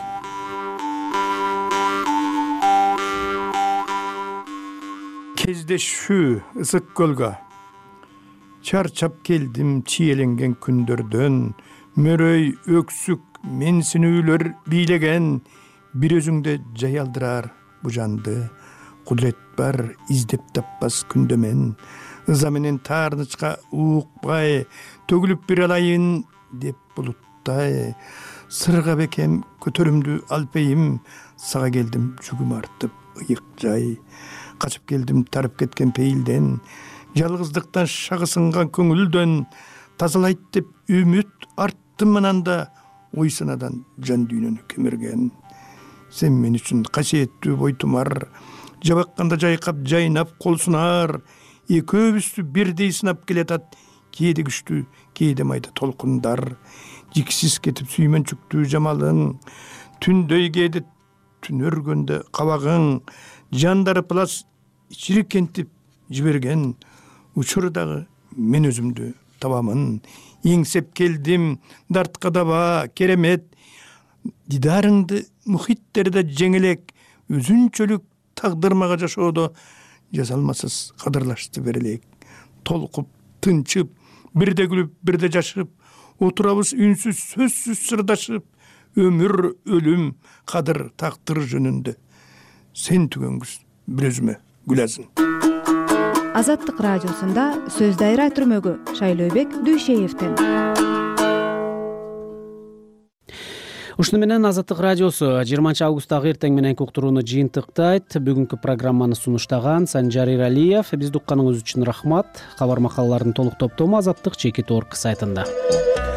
Кездешүү ысык көлгө, чарчап келдим чиеленген күндөрдөн, мөрөй өксүк менсинүүлөр бийлеген, бир өзүңдө жай алдырар бу жанды. Кудрет бар, издеп таппас күндөмен, ыза менен таарнычка уукпай, төгүлүп бир алайын деп булуттай, сырга бекем көтөрүмдү алпейим, сага келдим жүгүм артып ыйык жай, качып келдим тарып кеткен пейилден, жалгыздыктан шагы сынган көңүлдөн, тазалайт деп үмүт арттым ананда, ой санадан жан дүйнөнү кемирген. Сен мен үчүн касиеттүү бойтумар, жабакканда жайкап жайнап кол сунар, экөөбүздү бирдей сынап келатат, кээде күчтүү, кээде майда толкундар, жиксиз кетип сүймөнчүктүү жамалың, түндөй кээде түнөргөндө кабагың, жандары плас чирикентип жиберген, учурдагы мен өзүмдү табамын, эңсеп келдим, дартка даба, керемет, дидарыңды мухиттерде жеңелек, өзүнчөлүк тагдырмага жашоодо жасалмасыз кадырлашты берелейик. Толкуп, тынчып, бирде күлүп, бирде жашып, отурабыз үнсүз, сөзсүз сырдашып, өмүр, өлүм, кадыр, тактыр жөнүндө. Сен түгөнгүз бир өзүмө Гүлазым. Азаттык радиосунда сөз дайра түрмөгү Шайлообек Дүйшеевден. Ушуну менен Азаттык радиосу 20 августтагы эртең мененки уктурууну жыйынтыктайт. Бүгүнкү программаны сунуштаган Санжар Иралиев. Бизди укканыңыз үчүн рахмат. Кабар макалалардын толук топтому Азаттык.org сайтында.